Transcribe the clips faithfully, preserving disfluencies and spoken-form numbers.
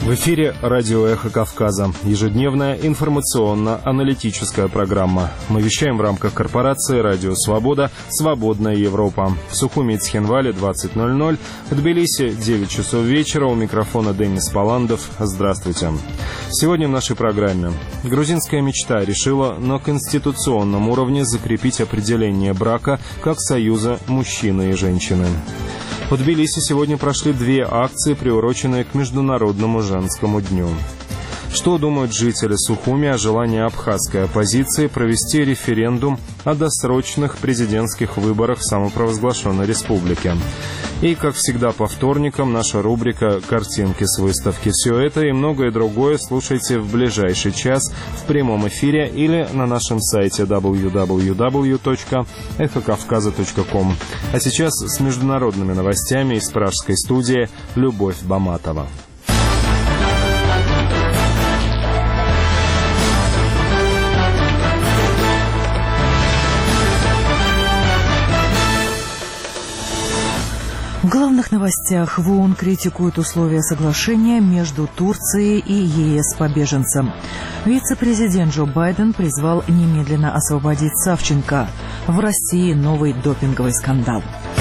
В эфире радио «Эхо Кавказа». Ежедневная информационно-аналитическая программа. Мы вещаем в рамках корпорации «Радио Свобода. Свободная Европа». В Сухуми и Цхинвале двадцать ноль ноль. В Тбилиси девять часов вечера. У микрофона Денис Паландов. Здравствуйте. Сегодня в нашей программе. Грузинская мечта решила на конституционном уровне закрепить определение брака как союза мужчины и женщины. В Тбилиси сегодня прошли две акции, приуроченные к Международному женскому дню. Что думают жители Сухуми о желании абхазской оппозиции провести референдум о досрочных президентских выборах самопровозглашенной республики? И, как всегда, по вторникам наша рубрика «Картинки с выставки». Все это и многое другое слушайте в ближайший час в прямом эфире или на нашем сайте дабл ю дабл ю дабл ю точка эхо кавказа точка ком. А сейчас с международными новостями из пражской студии Любовь Баматова. В главных новостях в ООН критикуют условия соглашения между Турцией и ЕС по беженцам. Вице-президент Джо Байден призвал немедленно освободить Савченко. В России новый допинговый скандал.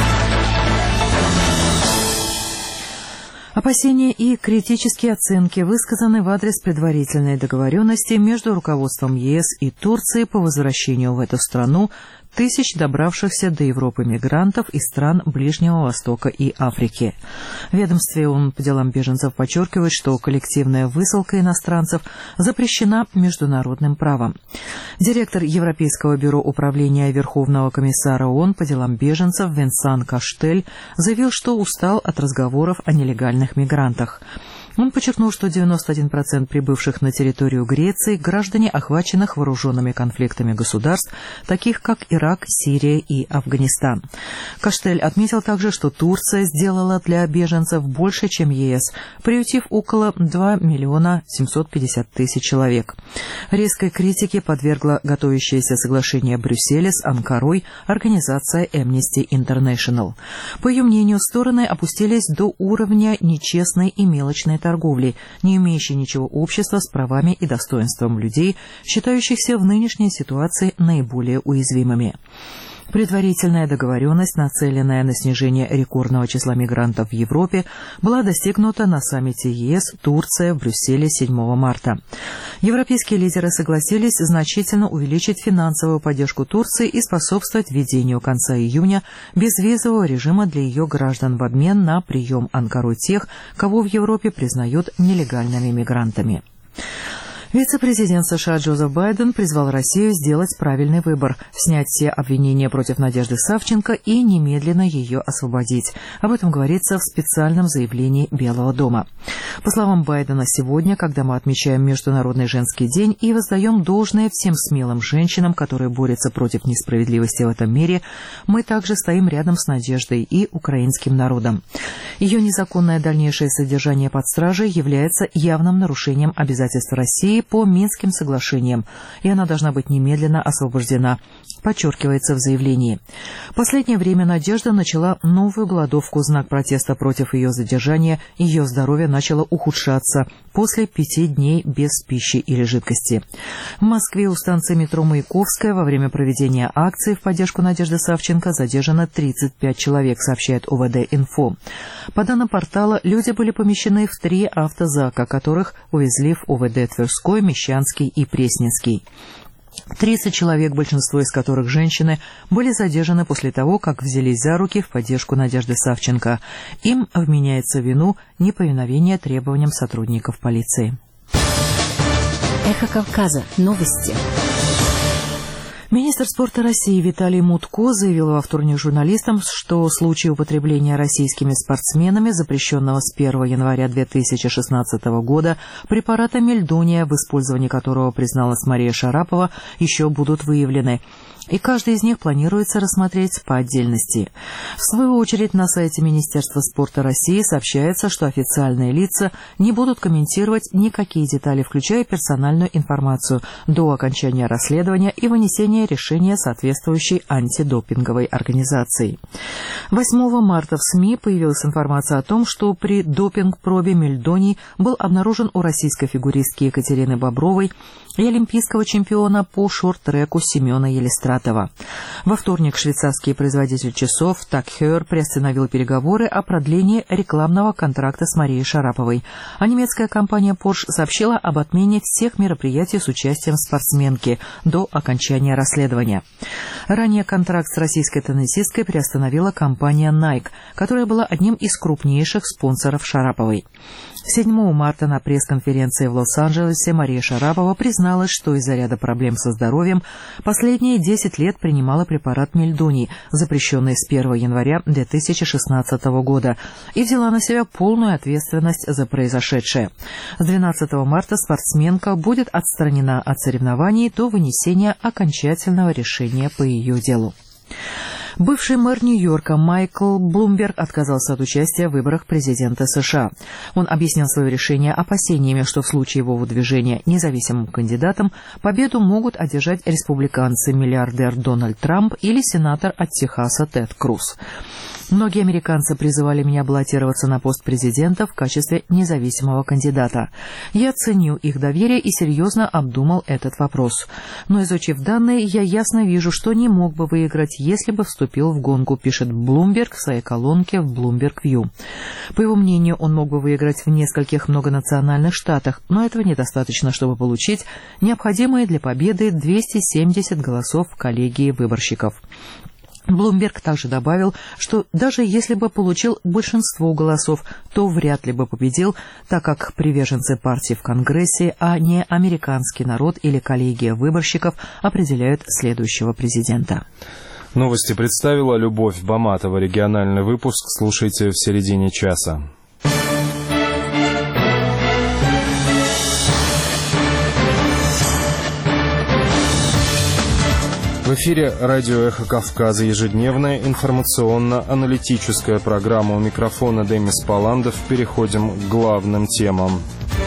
Опасения и критические оценки высказаны в адрес предварительной договоренности между руководством ЕС и Турции по возвращению в эту страну тысяч добравшихся до Европы мигрантов из стран Ближнего Востока и Африки. В ведомстве ООН по делам беженцев подчеркивает, что коллективная высылка иностранцев запрещена международным правом. Директор Европейского бюро управления Верховного комиссара ООН по делам беженцев Венсан Каштель заявил, что устал от разговоров о нелегальных мигрантах. Он подчеркнул, что девяносто один процент прибывших на территорию Греции – граждане, охваченных вооруженными конфликтами государств, таких как Ирак, Сирия и Афганистан. Каштель отметил также, что Турция сделала для беженцев больше, чем ЕС, приютив около два миллиона семьсот пятьдесят тысяч человек. Резкой критике подвергла готовящееся соглашение Брюсселя с Анкарой организация Amnesty International. По ее мнению, стороны опустились до уровня нечестной и мелочной торговли, не имеющей ничего общего с правами и достоинством людей, считающихся в нынешней ситуации наиболее уязвимыми. Предварительная договоренность, нацеленная на снижение рекордного числа мигрантов в Европе, была достигнута на саммите ЕС Турция в Брюсселе седьмого марта. Европейские лидеры согласились значительно увеличить финансовую поддержку Турции и способствовать введению конца июня безвизового режима для ее граждан в обмен на прием Анкарой тех, кого в Европе признают нелегальными мигрантами. Вице-президент США Джозеф Байден призвал Россию сделать правильный выбор – снять все обвинения против Надежды Савченко и немедленно ее освободить. Об этом говорится в специальном заявлении Белого дома. По словам Байдена, сегодня, когда мы отмечаем Международный женский день и воздаем должное всем смелым женщинам, которые борются против несправедливости в этом мире, мы также стоим рядом с Надеждой и украинским народом. Ее незаконное дальнейшее содержание под стражей является явным нарушением обязательств России по Минским соглашениям, и она должна быть немедленно освобождена, подчеркивается в заявлении. В последнее время Надежда начала новую голодовку в знак протеста против ее задержания, ее здоровье начало ухудшаться после пяти дней без пищи или жидкости. В Москве у станции метро Маяковская во время проведения акции в поддержку Надежды Савченко задержано тридцать пять человек, сообщает о вэ дэ-инфо. По данным портала, люди были помещены в три автозака, которых увезли в о вэ дэ Тверской, Мещанский и Пресненский. тридцать человек, большинство из которых женщины, были задержаны после того, как взялись за руки в поддержку Надежды Савченко. Им вменяется в вину неповиновение требованиям сотрудников полиции. Эхо Кавказа. Новости. Министр спорта России Виталий Мутко заявил во вторник журналистам, что случай употребления российскими спортсменами, запрещенного с первого января две тысячи шестнадцатого года, препарата мельдония, в использовании которого призналась Мария Шарапова, еще будут выявлены. и каждый из них планируется рассмотреть по отдельности. В свою очередь, на сайте Министерства спорта России сообщается, что официальные лица не будут комментировать никакие детали, включая персональную информацию, до окончания расследования и вынесения решения соответствующей антидопинговой организации. восьмого марта в СМИ появилась информация о том, что при допинг-пробе мельдоний был обнаружен у российской фигуристки Екатерины Бобровой и олимпийского чемпиона по шорт-треку Семена Елистратова. Во вторник швейцарский производитель часов Tag Heuer приостановил переговоры о продлении рекламного контракта с Марией Шараповой, а немецкая компания Porsche сообщила об отмене всех мероприятий с участием спортсменки до окончания расследования. Ранее контракт с российской теннисисткой приостановила компания Nike, которая была одним из крупнейших спонсоров Шараповой. седьмого марта на пресс-конференции в Лос-Анджелесе Мария Шарапова призналась, что из-за ряда проблем со здоровьем последние десять лет принимала препарат мельдоний, запрещенный с первого января две тысячи шестнадцатого года, и взяла на себя полную ответственность за произошедшее. С двенадцатого марта спортсменка будет отстранена от соревнований до вынесения окончательного решения по ее делу. Бывший мэр Нью-Йорка Майкл Блумберг отказался от участия в выборах президента США. Он объяснил свое решение опасениями, что в случае его выдвижения независимым кандидатом победу могут одержать республиканцы-миллиардер Дональд Трамп или сенатор от Техаса Тед Круз. Многие американцы призывали меня баллотироваться на пост президента в качестве независимого кандидата. Я ценю их доверие и серьезно обдумал этот вопрос. Но, изучив данные, я ясно вижу, что не мог бы выиграть, если бы вступил в гонку, пишет Блумберг в своей колонке в Bloomberg View. По его мнению, он мог бы выиграть в нескольких многонациональных штатах, но этого недостаточно, чтобы получить необходимые для победы двести семьдесят голосов в коллегии выборщиков. Блумберг также добавил, что даже если бы получил большинство голосов, то вряд ли бы победил, так как приверженцы партии в Конгрессе, а не американский народ или коллегия выборщиков определяют следующего президента. Новости представила Любовь Баматова. Региональный выпуск слушайте в середине часа. В эфире радио «Эхо Кавказа», ежедневная информационно-аналитическая программа. У микрофона Демис Паландов. Переходим к главным темам.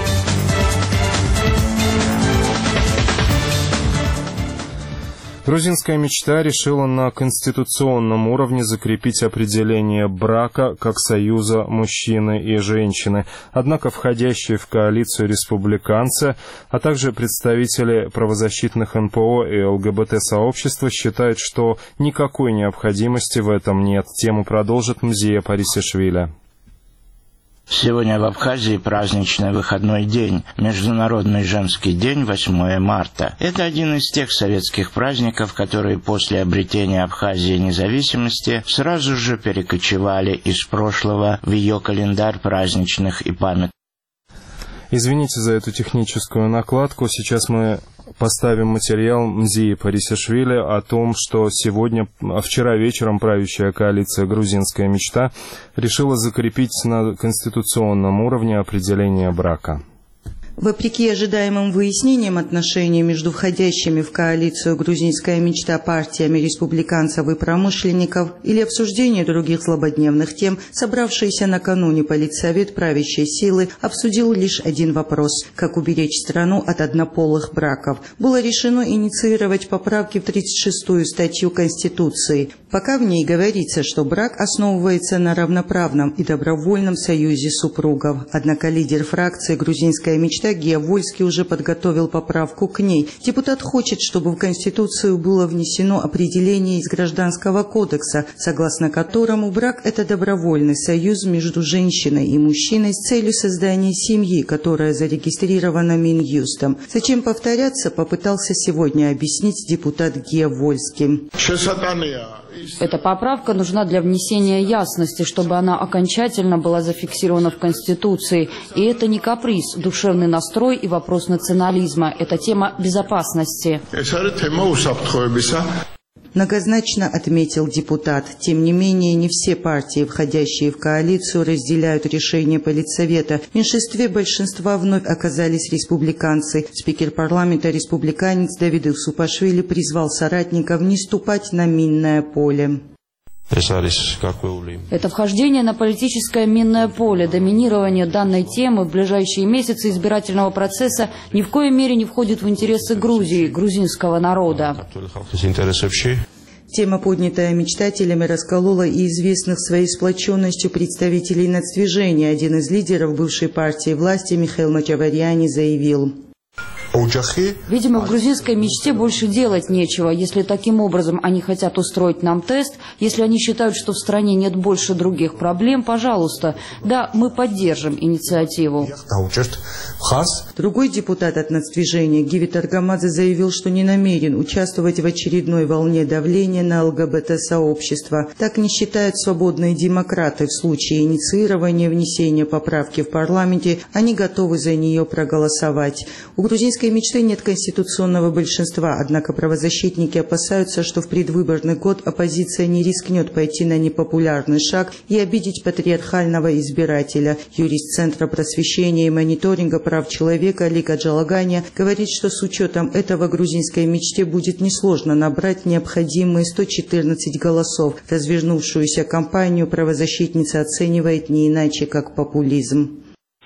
Грузинская мечта решила на конституционном уровне закрепить определение брака как союза мужчины и женщины. Однако входящие в коалицию республиканцы, а также представители правозащитных эн пэ о и эл гэ бэ тэ-сообщества считают, что никакой необходимости в этом нет. Тему продолжит Мзия Парисишвили. Сегодня в Абхазии праздничный выходной день, Международный женский день, восьмого марта. Это один из тех советских праздников, которые после обретения Абхазии независимости сразу же перекочевали из прошлого в ее календарь праздничных и памятных. Извините за эту техническую накладку. Сейчас мы поставим материал Мзии Парисишвили о том, что сегодня, вчера вечером правящая коалиция «Грузинская мечта» решила закрепить на конституционном уровне определение брака. Вопреки ожидаемым выяснениям отношений между входящими в коалицию «Грузинская мечта» партиями республиканцев и промышленников или обсуждению других злободневных тем, собравшийся накануне Политсовет правящей силы обсудил лишь один вопрос – как уберечь страну от однополых браков. Было решено инициировать поправки в тридцать шестую статью Конституции. Пока в ней говорится, что брак основывается на равноправном и добровольном союзе супругов. Однако лидер фракции «Грузинская мечта» Гея Вольский уже подготовил поправку к ней. Депутат хочет, чтобы в Конституцию было внесено определение из Гражданского кодекса, согласно которому брак – это добровольный союз между женщиной и мужчиной с целью создания семьи, которая зарегистрирована Минюстом. Зачем повторяться, попытался сегодня объяснить депутат Гея Вольский. Эта поправка нужна для внесения ясности, чтобы она окончательно была зафиксирована в Конституции. И это не каприз, душевный настрой и вопрос национализма. Это тема безопасности. Многозначно отметил депутат. Тем не менее, не все партии, входящие в коалицию, разделяют решение Политсовета. В меньшинстве большинства вновь оказались республиканцы. Спикер парламента республиканец Давид Ивсупашвили призвал соратников не ступать на минное поле. Это вхождение на политическое минное поле, доминирование данной темы в ближайшие месяцы избирательного процесса ни в коей мере не входит в интересы Грузии, грузинского народа. Тема, поднятая мечтателями, расколола и известных своей сплоченностью представителей нацдвижения. Один из лидеров бывшей партии власти Михаил Мачаварьяни заявил: видимо, в грузинской мечте больше делать нечего. Если таким образом они хотят устроить нам тест, если они считают, что в стране нет больше других проблем, пожалуйста, да, мы поддержим инициативу. Другой депутат от нацдвижения Гивит Аргамадзе заявил, что не намерен участвовать в очередной волне давления на ЛГБТ-сообщество. Так не считают свободные демократы. В случае инициирования внесения поправки в парламенте они готовы за нее проголосовать. У грузинской мечты нет конституционного большинства, однако правозащитники опасаются, что в предвыборный год оппозиция не рискнет пойти на непопулярный шаг и обидеть патриархального избирателя. Юрист Центра просвещения и мониторинга прав человека Лика Джалаганя говорит, что с учетом этого грузинской мечте будет несложно набрать необходимые сто четырнадцать голосов. Развернувшуюся кампанию правозащитница оценивает не иначе, как популизм.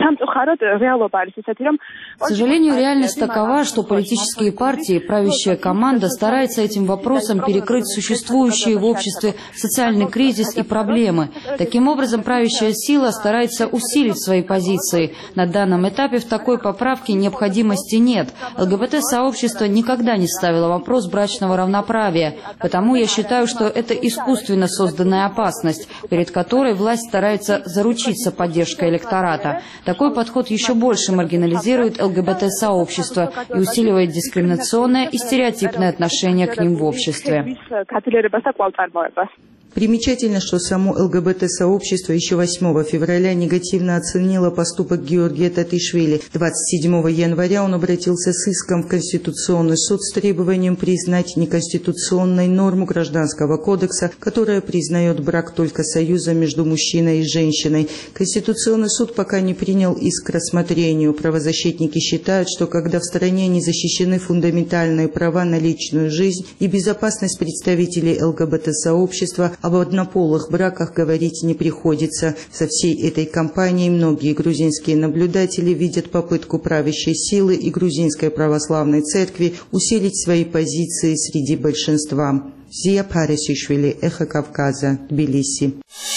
К сожалению, реальность такова, что политические партии, правящая команда старается этим вопросом перекрыть существующие в обществе социальный кризис и проблемы. Таким образом, правящая сила старается усилить свои позиции. На данном этапе в такой поправке необходимости нет. ЛГБТ-сообщество никогда не ставило вопрос брачного равноправия, потому я считаю, что это искусственно созданная опасность, перед которой власть старается заручиться поддержкой электората. Такой подход еще больше маргинализирует ЛГБТ-сообщество и усиливает дискриминационное и стереотипное отношение к ним в обществе. Примечательно, что само ЛГБТ-сообщество еще восьмого февраля негативно оценило поступок Георгия Татишвили. двадцать седьмого января он обратился с иском в Конституционный суд с требованием признать неконституционной норму Гражданского кодекса, которая признает брак только союзом между мужчиной и женщиной. Конституционный суд пока не принял иск к рассмотрению. Правозащитники считают, что когда в стране не защищены фундаментальные права на личную жизнь и безопасность представителей ЛГБТ-сообщества, об однополых браках говорить не приходится. Со всей этой кампанией многие грузинские наблюдатели видят попытку правящей силы и грузинской православной церкви усилить свои позиции среди большинства. Зия Парисишвили, Эхо Кавказа, Тбилиси.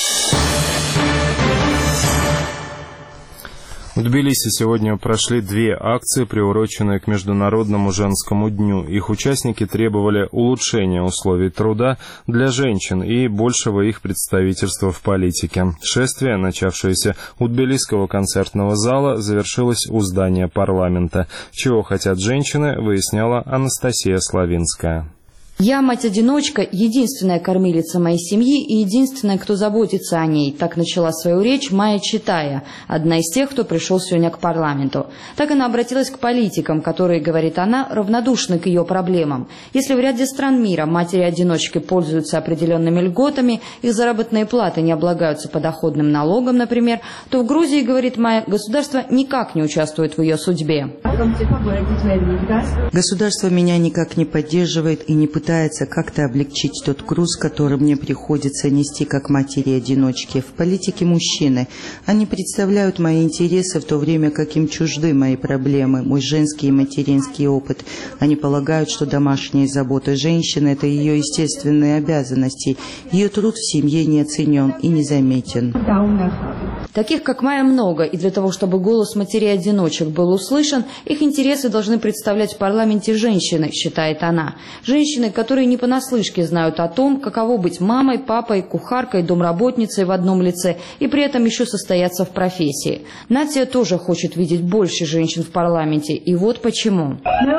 В Тбилиси сегодня прошли две акции, приуроченные к Международному женскому дню. Их участники требовали улучшения условий труда для женщин и большего их представительства в политике. Шествие, начавшееся у Тбилисского концертного зала, завершилось у здания парламента. Чего хотят женщины, выясняла Анастасия Славинская. Я мать-одиночка, единственная кормилица моей семьи и единственная, кто заботится о ней. Так начала свою речь Майя Читая, одна из тех, кто пришел сегодня к парламенту. Так она обратилась к политикам, которые, говорит она, равнодушны к ее проблемам. Если в ряде стран мира матери-одиночки пользуются определенными льготами, их заработные платы не облагаются подоходным налогом, например, то в Грузии, говорит Майя, государство никак не участвует в ее судьбе. Государство меня никак не поддерживает и не пытается пытается как-то облегчить тот груз, который мне приходится нести как матери-одиночки. В политике мужчины. Они представляют мои интересы, в то время как им чужды мои проблемы, мой женский и материнский опыт. Они полагают, что домашние заботы женщины – это ее естественные обязанности. Ее труд в семье не оценен и не заметен. Таких, как Майя, много, и для того, чтобы голос матерей-одиночек был услышан, их интересы должны представлять в парламенте женщины, считает она. Женщины, которые не понаслышке знают о том, каково быть мамой, папой, кухаркой, домработницей в одном лице и при этом еще состояться в профессии. Натия тоже хочет видеть больше женщин в парламенте, и вот почему.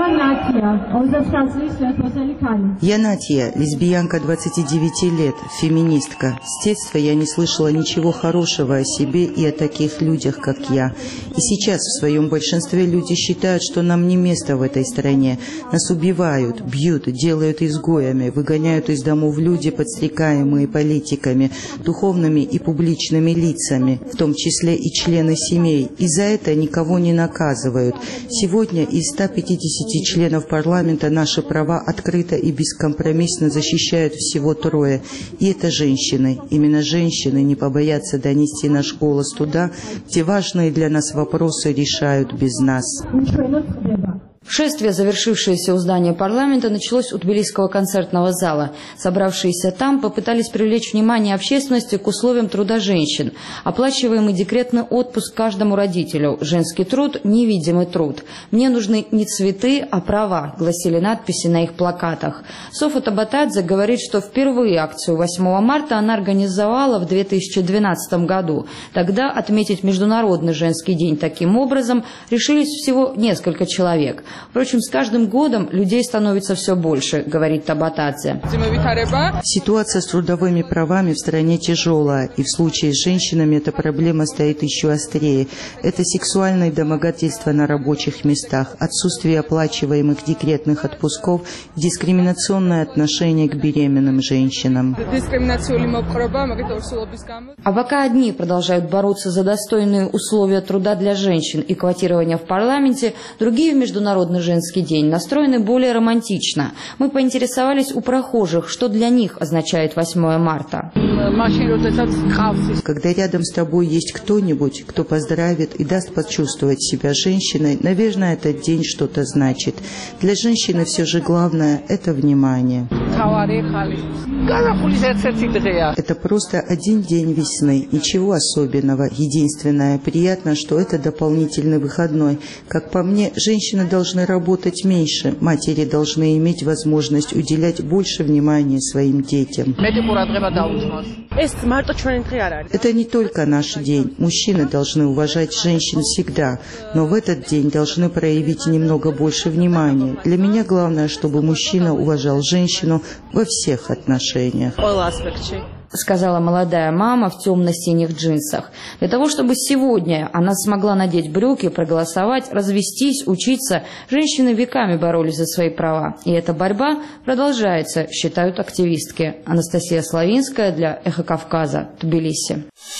Я Натия, лесбиянка двадцати девяти лет, феминистка. С детства я не слышала ничего хорошего о себе и о таких людях, как я. И сейчас в своем большинстве люди считают, что нам не место в этой стране. Нас убивают, бьют, делают изгоями, выгоняют из домов люди, подстрекаемые политиками, духовными и публичными лицами, в том числе и члены семей. И за это никого не наказывают. Сегодня из ста пятидесяти членов парламента наши права открыто и бескомпромиссно защищают всего трое. И это женщины. Именно женщины не побоятся донести наш голос туда, где важные для нас вопросы решают без нас. Шествие, завершившееся у здания парламента, началось у Тбилисского концертного зала. Собравшиеся там попытались привлечь внимание общественности к условиям труда женщин. Оплачиваемый декретный отпуск каждому родителю. Женский труд – невидимый труд. «Мне нужны не цветы, а права», – гласили надписи на их плакатах. Софа Табатадзе говорит, что впервые акцию восьмого марта она организовала в две тысячи двенадцатом году. Тогда отметить Международный женский день таким образом решились всего несколько человек. Впрочем, с каждым годом людей становится все больше, говорит Табатадзе. Ситуация с трудовыми правами в стране тяжелая, и в случае с женщинами эта проблема стоит еще острее. Это сексуальные домогательства на рабочих местах, отсутствие оплачиваемых декретных отпусков, дискриминационное отношение к беременным женщинам. А пока одни продолжают бороться за достойные условия труда для женщин и квотирование в парламенте, другие в Международный женский день настроены более романтично. Мы поинтересовались у прохожих, что для них означает восьмое марта. Когда рядом с тобой есть кто-нибудь, кто поздравит и даст почувствовать себя женщиной, наверное, этот день что-то значит. Для женщины все же главное – это внимание. Это просто один день весны, ничего особенного. Единственное, приятно, что это дополнительный выходной. Как по мне, женщины должны работать меньше, матери должны иметь возможность уделять больше внимания своим детям. Это не только наш день. Мужчины должны уважать женщин всегда, но в этот день должны проявить немного больше внимания. Для меня главное, чтобы мужчина уважал женщину во всех отношениях. Сказала молодая мама в темно-синих джинсах. Для того, чтобы сегодня она смогла надеть брюки, проголосовать, развестись, учиться, женщины веками боролись за свои права. И эта борьба продолжается, считают активистки. Анастасия Славинская для «Эхо Кавказа», Тбилиси.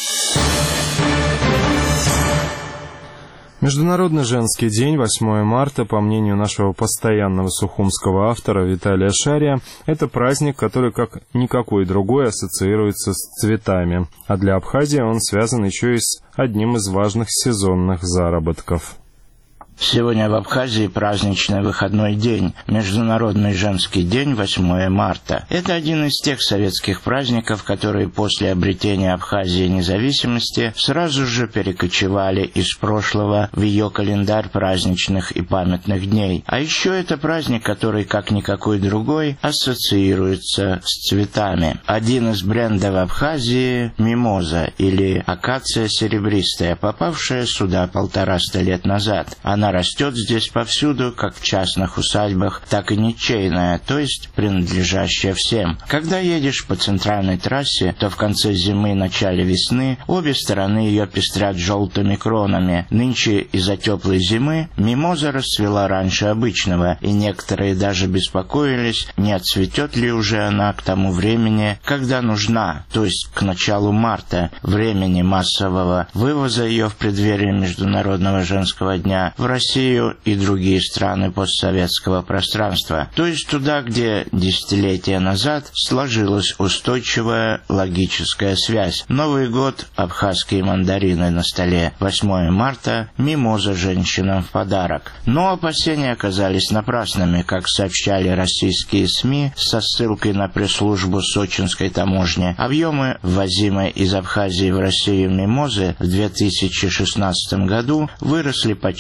Международный женский день, восьмое марта, по мнению нашего постоянного сухумского автора Виталия Шария, это праздник, который, как никакой другой, ассоциируется с цветами. А для Абхазии он связан еще и с одним из важных сезонных заработков. Сегодня в Абхазии праздничный выходной день, Международный женский день, восьмое марта. Это один из тех советских праздников, которые после обретения Абхазии независимости сразу же перекочевали из прошлого в ее календарь праздничных и памятных дней. А еще это праздник, который, как никакой другой, ассоциируется с цветами. Один из брендов Абхазии – мимоза, или акация серебристая, попавшая сюда полтораста лет назад. Она растет здесь повсюду, как в частных усадьбах, так и ничейная, то есть принадлежащая всем. Когда едешь по центральной трассе, то в конце зимы и начале весны обе стороны ее пестрят желтыми кронами. Нынче из-за теплой зимы мимоза расцвела раньше обычного, и некоторые даже беспокоились, не отцветет ли уже она к тому времени, когда нужна, то есть к началу марта, времени массового вывоза ее в преддверии Международного женского дня в Россию и другие страны постсоветского пространства, то есть туда, где десятилетия назад сложилась устойчивая логическая связь. Новый год, абхазские мандарины на столе, восьмое марта, мимоза женщинам в подарок. Но опасения оказались напрасными, как сообщали российские СМИ со ссылкой на пресс-службу сочинской таможни. Объемы ввозимой из Абхазии в Россию мимозы в две тысячи шестнадцатом году выросли почти в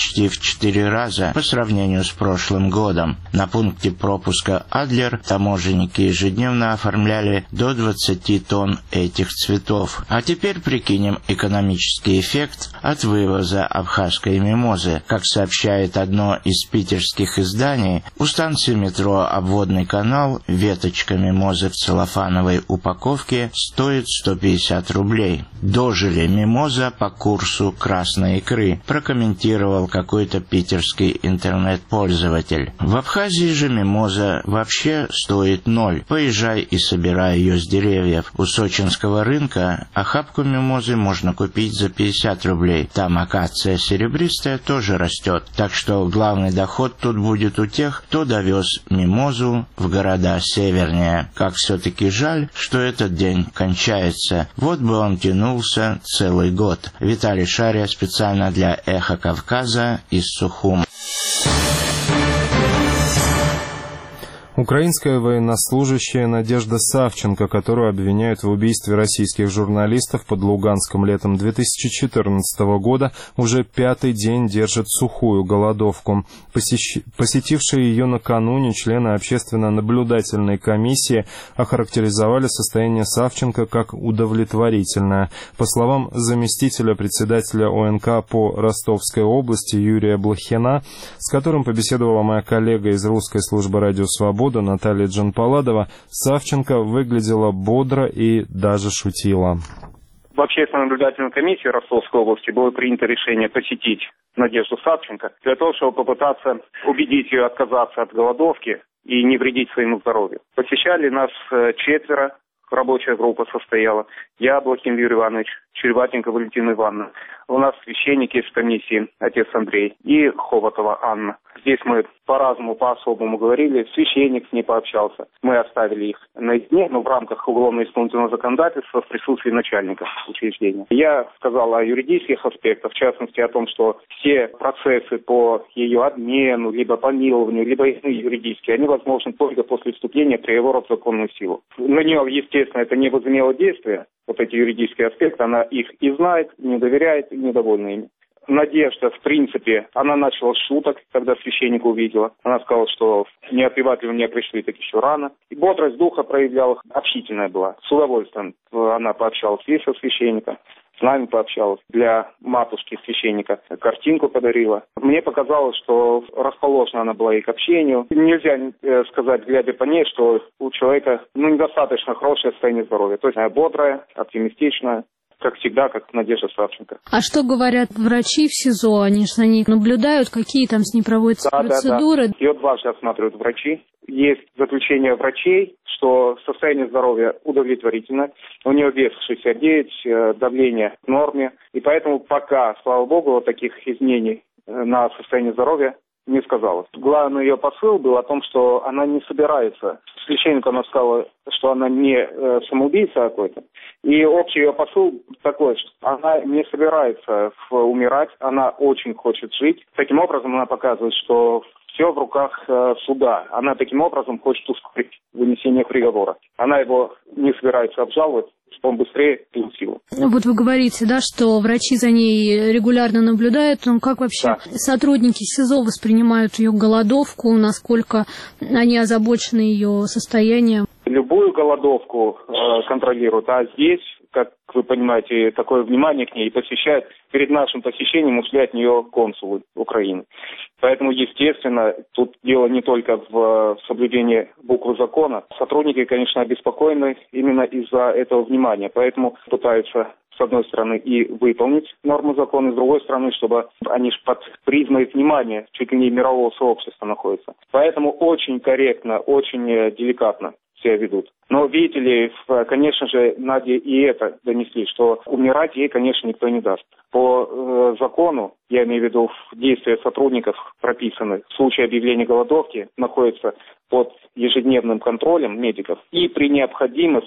четыре раза по сравнению с прошлым годом. На пункте пропуска Адлер таможенники ежедневно оформляли до двадцати тонн этих цветов. А теперь прикинем экономический эффект от вывоза абхазской мимозы. Как сообщает одно из питерских изданий, у станции метро «Обводный канал» веточка мимозы в целлофановой упаковке стоит сто пятьдесят рублей. Дожили мимоза по курсу красной икры, прокомментировал какой-то питерский интернет-пользователь. В Абхазии же мимоза вообще стоит ноль. Поезжай и собирай ее с деревьев. У сочинского рынка охапку мимозы можно купить за пятьдесят рублей. Там акация серебристая тоже растет. Так что главный доход тут будет у тех, кто довез мимозу в города севернее. Как все-таки жаль, что этот день кончается. Вот бы он тянулся целый год. Виталий Шария специально для «Эхо Кавказа» из Сухума. Украинская военнослужащая Надежда Савченко, которую обвиняют в убийстве российских журналистов под Луганском летом две тысячи четырнадцатого года, уже пятый день держит сухую голодовку. Посещ... Посетившие ее накануне члены общественно-наблюдательной комиссии охарактеризовали состояние Савченко как удовлетворительное. По словам заместителя председателя ОНК по Ростовской области Юрия Блохина, с которым побеседовала моя коллега из русской службы «Радио Свобода» Наталья Джанпаладова, Савченко выглядела бодро и даже шутила. В общественно-наблюдательной комиссии Ростовской области было принято решение посетить Надежду Савченко для того, чтобы попытаться убедить ее отказаться от голодовки и не вредить своему здоровью. Посещали нас четверо, рабочая группа состояла. Я, Блохин Юрий Иванович, Череватенко Валентина Ивановна. У нас священники из комиссии, отец Андрей и Хоботова Анна. Здесь мы по-разному, по-особому говорили. Священник с ней пообщался. Мы оставили их наедине, но в рамках уголовно-исполнительного законодательства в присутствии начальника учреждения. Я сказал о юридических аспектах, в частности о том, что все процессы по ее обмену, либо помилованию, либо иные юридические, они возможны только после вступления приговора в законную силу. На нее, естественно, это не возымело действия, вот эти юридические аспекты, она их и знает, не доверяет, и недовольна ими. Надежда, в принципе, она начала с шуток, когда священника увидела. Она сказала, что не отпевать ли меня пришли, так еще рано. И бодрость духа проявляла, общительная была. С удовольствием она пообщалась и со священником, с нами пообщалась. Для матушки священника картинку подарила. Мне показалось, что расположена она была и к общению. Нельзя сказать, глядя по ней, что у человека ну, недостаточно хорошее состояние здоровья. То есть она бодрая, оптимистичная. Как всегда, как Надежда Савченко. А что говорят врачи в СИЗО? Они же за ней наблюдают, какие там с ней проводятся да, процедуры? Да, да. Ее дважды осматривают врачи. Есть заключение врачей, что состояние здоровья удовлетворительно. У нее вес шестьдесят девять, давление в норме. И поэтому пока, слава богу, таких изменений на состояние здоровья не сказала. Главный ее посыл был о том, что она не собирается. Священнику она сказала, что она не э, самоубийца какой-то. И общий ее посыл такой, что она не собирается умирать, она очень хочет жить. Таким образом она показывает, что все в руках э, суда. Она таким образом хочет ускорить вынесение приговора. Она его не собирается обжаловать, чтобы он быстрее пил силу. Вот вы говорите, да, что врачи за ней регулярно наблюдают. Ну, как вообще да. сотрудники СИЗО воспринимают ее голодовку? Насколько они озабочены ее состоянием? Любую голодовку э, контролируют, а здесь, как вы понимаете, такое внимание к ней посещает. Перед нашим посещением ушли от нее консулы Украины. Поэтому, естественно, тут дело не только в соблюдении буквы закона. Сотрудники, конечно, обеспокоены именно из-за этого внимания. Поэтому пытаются, с одной стороны, и выполнить нормы закона, с другой стороны, чтобы они же под призмой внимания чуть ли не мирового сообщества находятся. Поэтому очень корректно, очень деликатно себя ведут. Но, видите ли, конечно же, Наде и это донесли, что умирать ей, конечно, никто не даст. По э, закону, я имею в виду, действия сотрудников прописаны, в случае объявления голодовки находятся под ежедневным контролем медиков. И при необходимости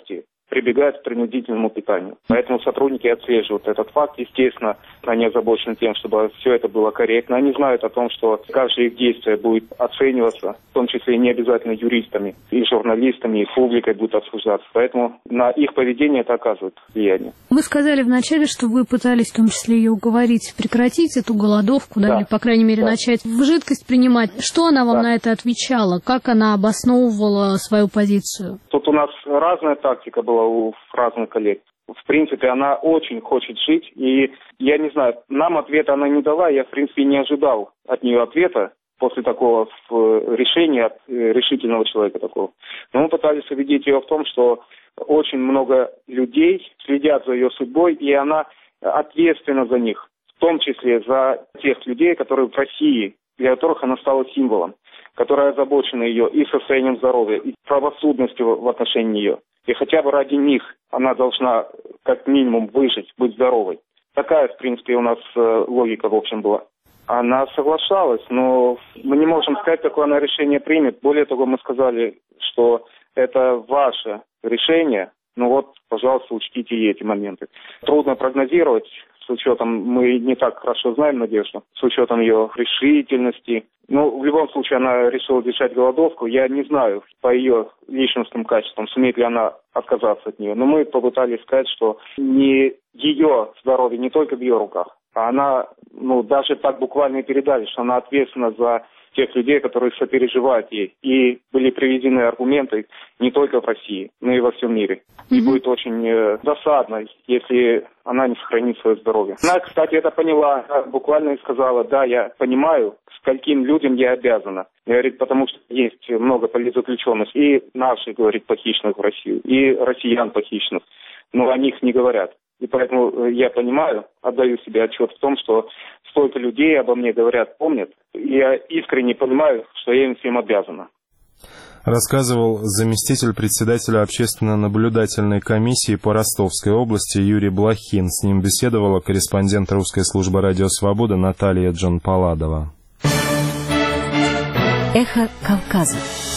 прибегают к принудительному питанию. Поэтому сотрудники отслеживают этот факт. Естественно, они озабочены тем, чтобы все это было корректно. Они знают о том, что каждое их действие будет оцениваться, в том числе не обязательно юристами, и журналистами, и публикой будет обсуждаться. Поэтому на их поведение это оказывает влияние. Вы сказали вначале, что вы пытались в том числе ее уговорить прекратить эту голодовку, да, да. или, по крайней мере, да. начать в жидкость принимать. Что она вам да. на это отвечала? Как она обосновывала свою позицию? Тут у нас разная тактика была у разных коллег. В принципе, она очень хочет жить, и я не знаю, нам ответа она не дала, я, в принципе, не ожидал от нее ответа после такого решения, от решительного человека такого. Но мы пытались убедить ее в том, что очень много людей следят за ее судьбой, и она ответственна за них, в том числе за тех людей, которые в России, для которых она стала символом, которые озабочены ее и состоянием здоровья, и правосудностью в отношении нее. И хотя бы ради них она должна как минимум выжить, быть здоровой. Такая, в принципе, у нас логика, в общем, была. Она соглашалась, но мы не можем сказать, какое она решение примет. Более того, мы сказали, что это ваше решение. Ну вот, пожалуйста, учтите и эти моменты. Трудно прогнозировать, с учетом, мы не так хорошо знаем Надежду, с учетом ее решительности. Ну, в любом случае, она решила держать голодовку. Я не знаю по ее личностным качествам, сумеет ли она отказаться от нее. Но мы попытались сказать, что не ее здоровье, не только в ее руках, а она, ну, даже так буквально и передали, что она ответственна за тех людей, которые сопереживают ей. И были приведены аргументы не только в России, но и во всем мире. Mm-hmm. И будет очень э, досадно, если она не сохранит свое здоровье. Она, кстати, это поняла, она буквально и сказала: да, я понимаю, скольким людям я обязана. Говорит, потому что есть много политзаключенных, и наших, говорит, похищенных в Россию, и россиян похищенных, но о них не говорят. И поэтому я понимаю, отдаю себе отчет в том, что столько людей обо мне говорят, помнят. И я искренне понимаю, что я им всем обязана. Рассказывал заместитель председателя общественно-наблюдательной комиссии по Ростовской области Юрий Блохин. С ним беседовала корреспондент русской службы «Радио Свобода» Наталья Джанпаладова. Эхо Кавказа.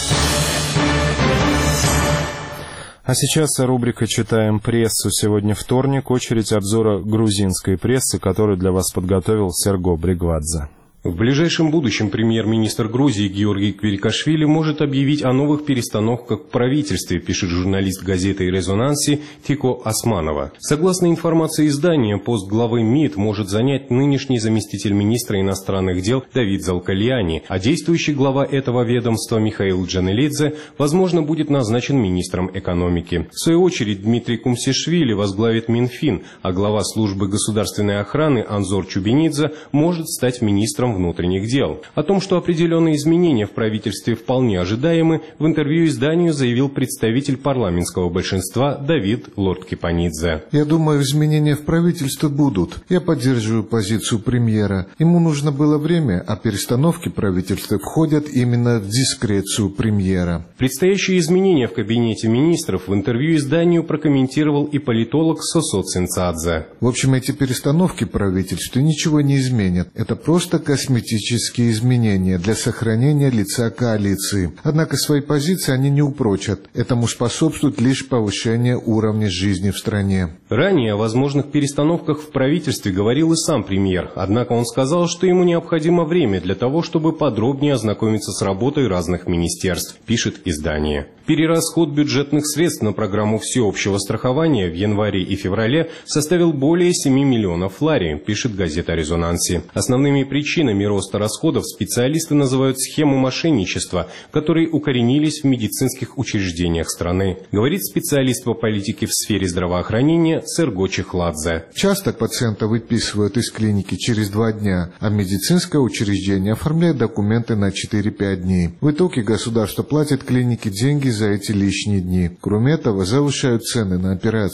А сейчас рубрика «Читаем прессу». Сегодня вторник, очередь обзора грузинской прессы, которую для вас подготовил Серго Бригвадзе. В ближайшем будущем премьер-министр Грузии Георгий Квирикашвили может объявить о новых перестановках в правительстве, пишет журналист газеты «Резонанси» Тико Османова. Согласно информации издания, пост главы МИД может занять нынешний заместитель министра иностранных дел Давид Залкальяни, а действующий глава этого ведомства Михаил Джанелидзе, возможно, будет назначен министром экономики. В свою очередь, Дмитрий Кумсишвили возглавит Минфин, а глава службы государственной охраны Анзор Чубинидзе может стать министром внутренних дел. О том, что определенные изменения в правительстве вполне ожидаемы, в интервью изданию заявил представитель парламентского большинства Давид Лорд-Кипанидзе. Я думаю, изменения в правительстве будут. Я поддерживаю позицию премьера. Ему нужно было время, а перестановки правительства входят именно в дискрецию премьера. Предстоящие изменения в кабинете министров в интервью изданию прокомментировал и политолог Сосо Цинцадзе. В общем, эти перестановки правительства ничего не изменят. Это просто косметические косметические изменения для сохранения лица коалиции. Однако свои позиции они не упрочат. Этому способствует лишь повышение уровня жизни в стране. Ранее о возможных перестановках в правительстве говорил и сам премьер. Однако он сказал, что ему необходимо время для того, чтобы подробнее ознакомиться с работой разных министерств, пишет издание. Перерасход бюджетных средств на программу всеобщего страхования в январе и феврале составил более семи миллионов лари, пишет газета «Резонанси». Основными причинами роста расходов специалисты называют схему мошенничества, которые укоренились в медицинских учреждениях страны, говорит специалист по политике в сфере здравоохранения Серго Чехладзе. Часто пациента выписывают из клиники через два дня, а медицинское учреждение оформляет документы на четыре-пять дней. В итоге государство платит клинике деньги за эти лишние дни. Кроме этого, завышают цены на операции.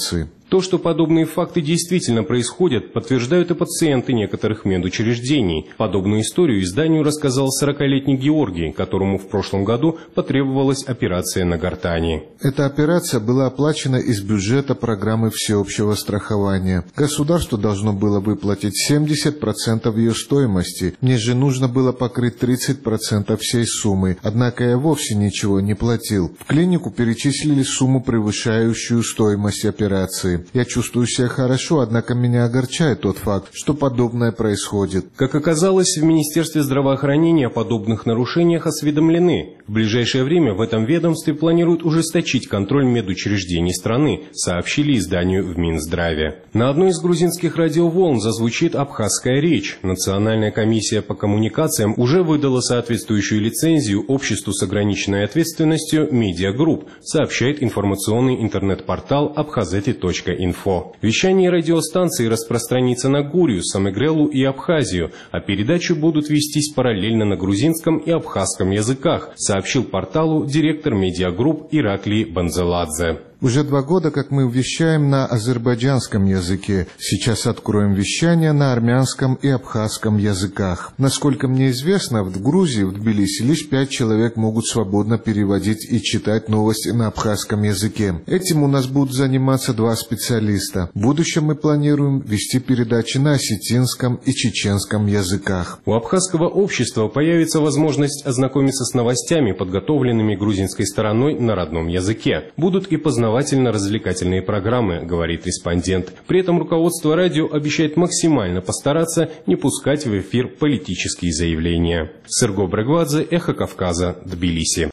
То, что подобные факты действительно происходят, подтверждают и пациенты некоторых медучреждений. Подобную историю изданию рассказал сорокалетний Георгий, которому в прошлом году потребовалась операция на гортани. Эта операция была оплачена из бюджета программы всеобщего страхования. Государство должно было выплатить семьдесят процентов ее стоимости. Мне же нужно было покрыть тридцать процентов всей суммы, однако я вовсе ничего не платил. В клинику перечислили сумму, превышающую стоимость операции. Я чувствую себя хорошо, однако меня огорчает тот факт, что подобное происходит. Как оказалось, в Министерстве здравоохранения о подобных нарушениях осведомлены. В ближайшее время в этом ведомстве планируют ужесточить контроль медучреждений страны, сообщили изданию в Минздраве. На одной из грузинских радиоволн зазвучит абхазская речь. Национальная комиссия по коммуникациям уже выдала соответствующую лицензию обществу с ограниченной ответственностью «Медиагрупп», сообщает информационный интернет-портал абхазети точка инфо. Вещание радиостанции распространится на Гурию, Самегрелу и Абхазию, а передачи будут вестись параллельно на грузинском и абхазском языках, сообщил порталу директор «Медиагрупп» Ираклий Банзеладзе. Уже два года, как мы вещаем на азербайджанском языке. Сейчас откроем вещание на армянском и абхазском языках. Насколько мне известно, в Грузии, в Тбилиси, лишь пять человек могут свободно переводить и читать новости на абхазском языке. Этим у нас будут заниматься два специалиста. В будущем мы планируем вести передачи на осетинском и чеченском языках. У абхазского общества появится возможность ознакомиться с новостями, подготовленными грузинской стороной на родном языке. Будут и познавательные развлекательные программы, говорит респондент. При этом руководство радио обещает максимально постараться не пускать в эфир политические заявления. Серго Брегвадзе, Эхо Кавказа, Тбилиси.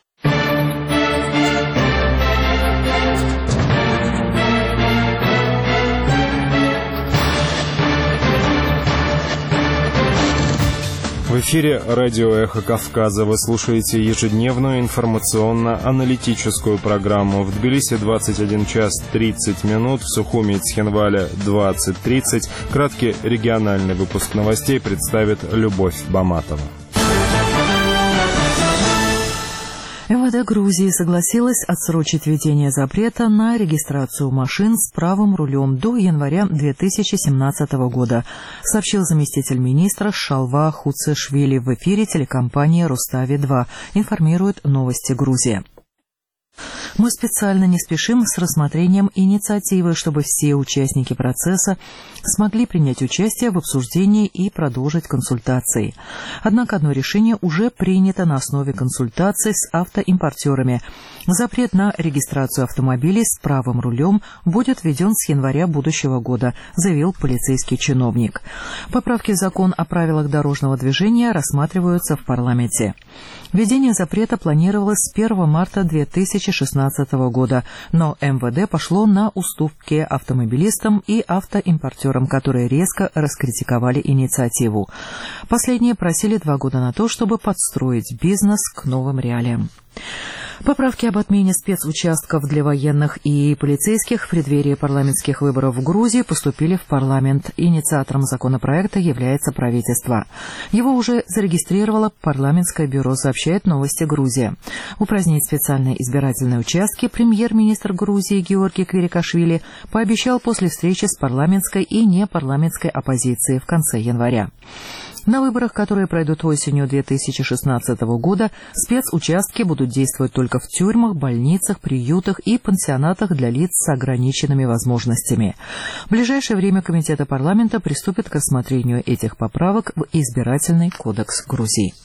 В эфире радио «Эхо Кавказа». Вы слушаете ежедневную информационно-аналитическую программу. В Тбилиси двадцать один час тридцать минут, в Сухуми и Цхинвале двадцать тридцать. Краткий региональный выпуск новостей представит Любовь Баматова. МВД Грузии согласилась отсрочить введение запрета на регистрацию машин с правым рулем до января две тысячи семнадцатого года, сообщил заместитель министра Шалва Хуцешвили в эфире телекомпании «Рустави-два», информирует «Новости Грузии». Мы специально не спешим с рассмотрением инициативы, чтобы все участники процесса смогли принять участие в обсуждении и продолжить консультации. Однако одно решение уже принято на основе консультаций с автоимпортерами. Запрет на регистрацию автомобилей с правым рулем будет введен с января будущего года, заявил полицейский чиновник. Поправки в закон о правилах дорожного движения рассматриваются в парламенте. Введение запрета планировалось с первого марта две тысячи шестнадцатого года, но МВД пошло на уступки автомобилистам и автоимпортерам, которые резко раскритиковали инициативу. Последние просили два года на то, чтобы подстроить бизнес к новым реалиям. Поправки об отмене спецучастков для военных и полицейских в преддверии парламентских выборов в Грузии поступили в парламент. Инициатором законопроекта является правительство. Его уже зарегистрировало парламентское бюро, сообщает «Новости Грузии». Упразднить специальные избирательные участки премьер-министр Грузии Георгий Квирикашвили пообещал после встречи с парламентской и непарламентской оппозицией в конце января. На выборах, которые пройдут осенью две тысячи шестнадцатого года, спецучастки будут действовать только в тюрьмах, больницах, приютах и пансионатах для лиц с ограниченными возможностями. В ближайшее время Комитеты парламента приступят к рассмотрению этих поправок в Избирательный кодекс Грузии.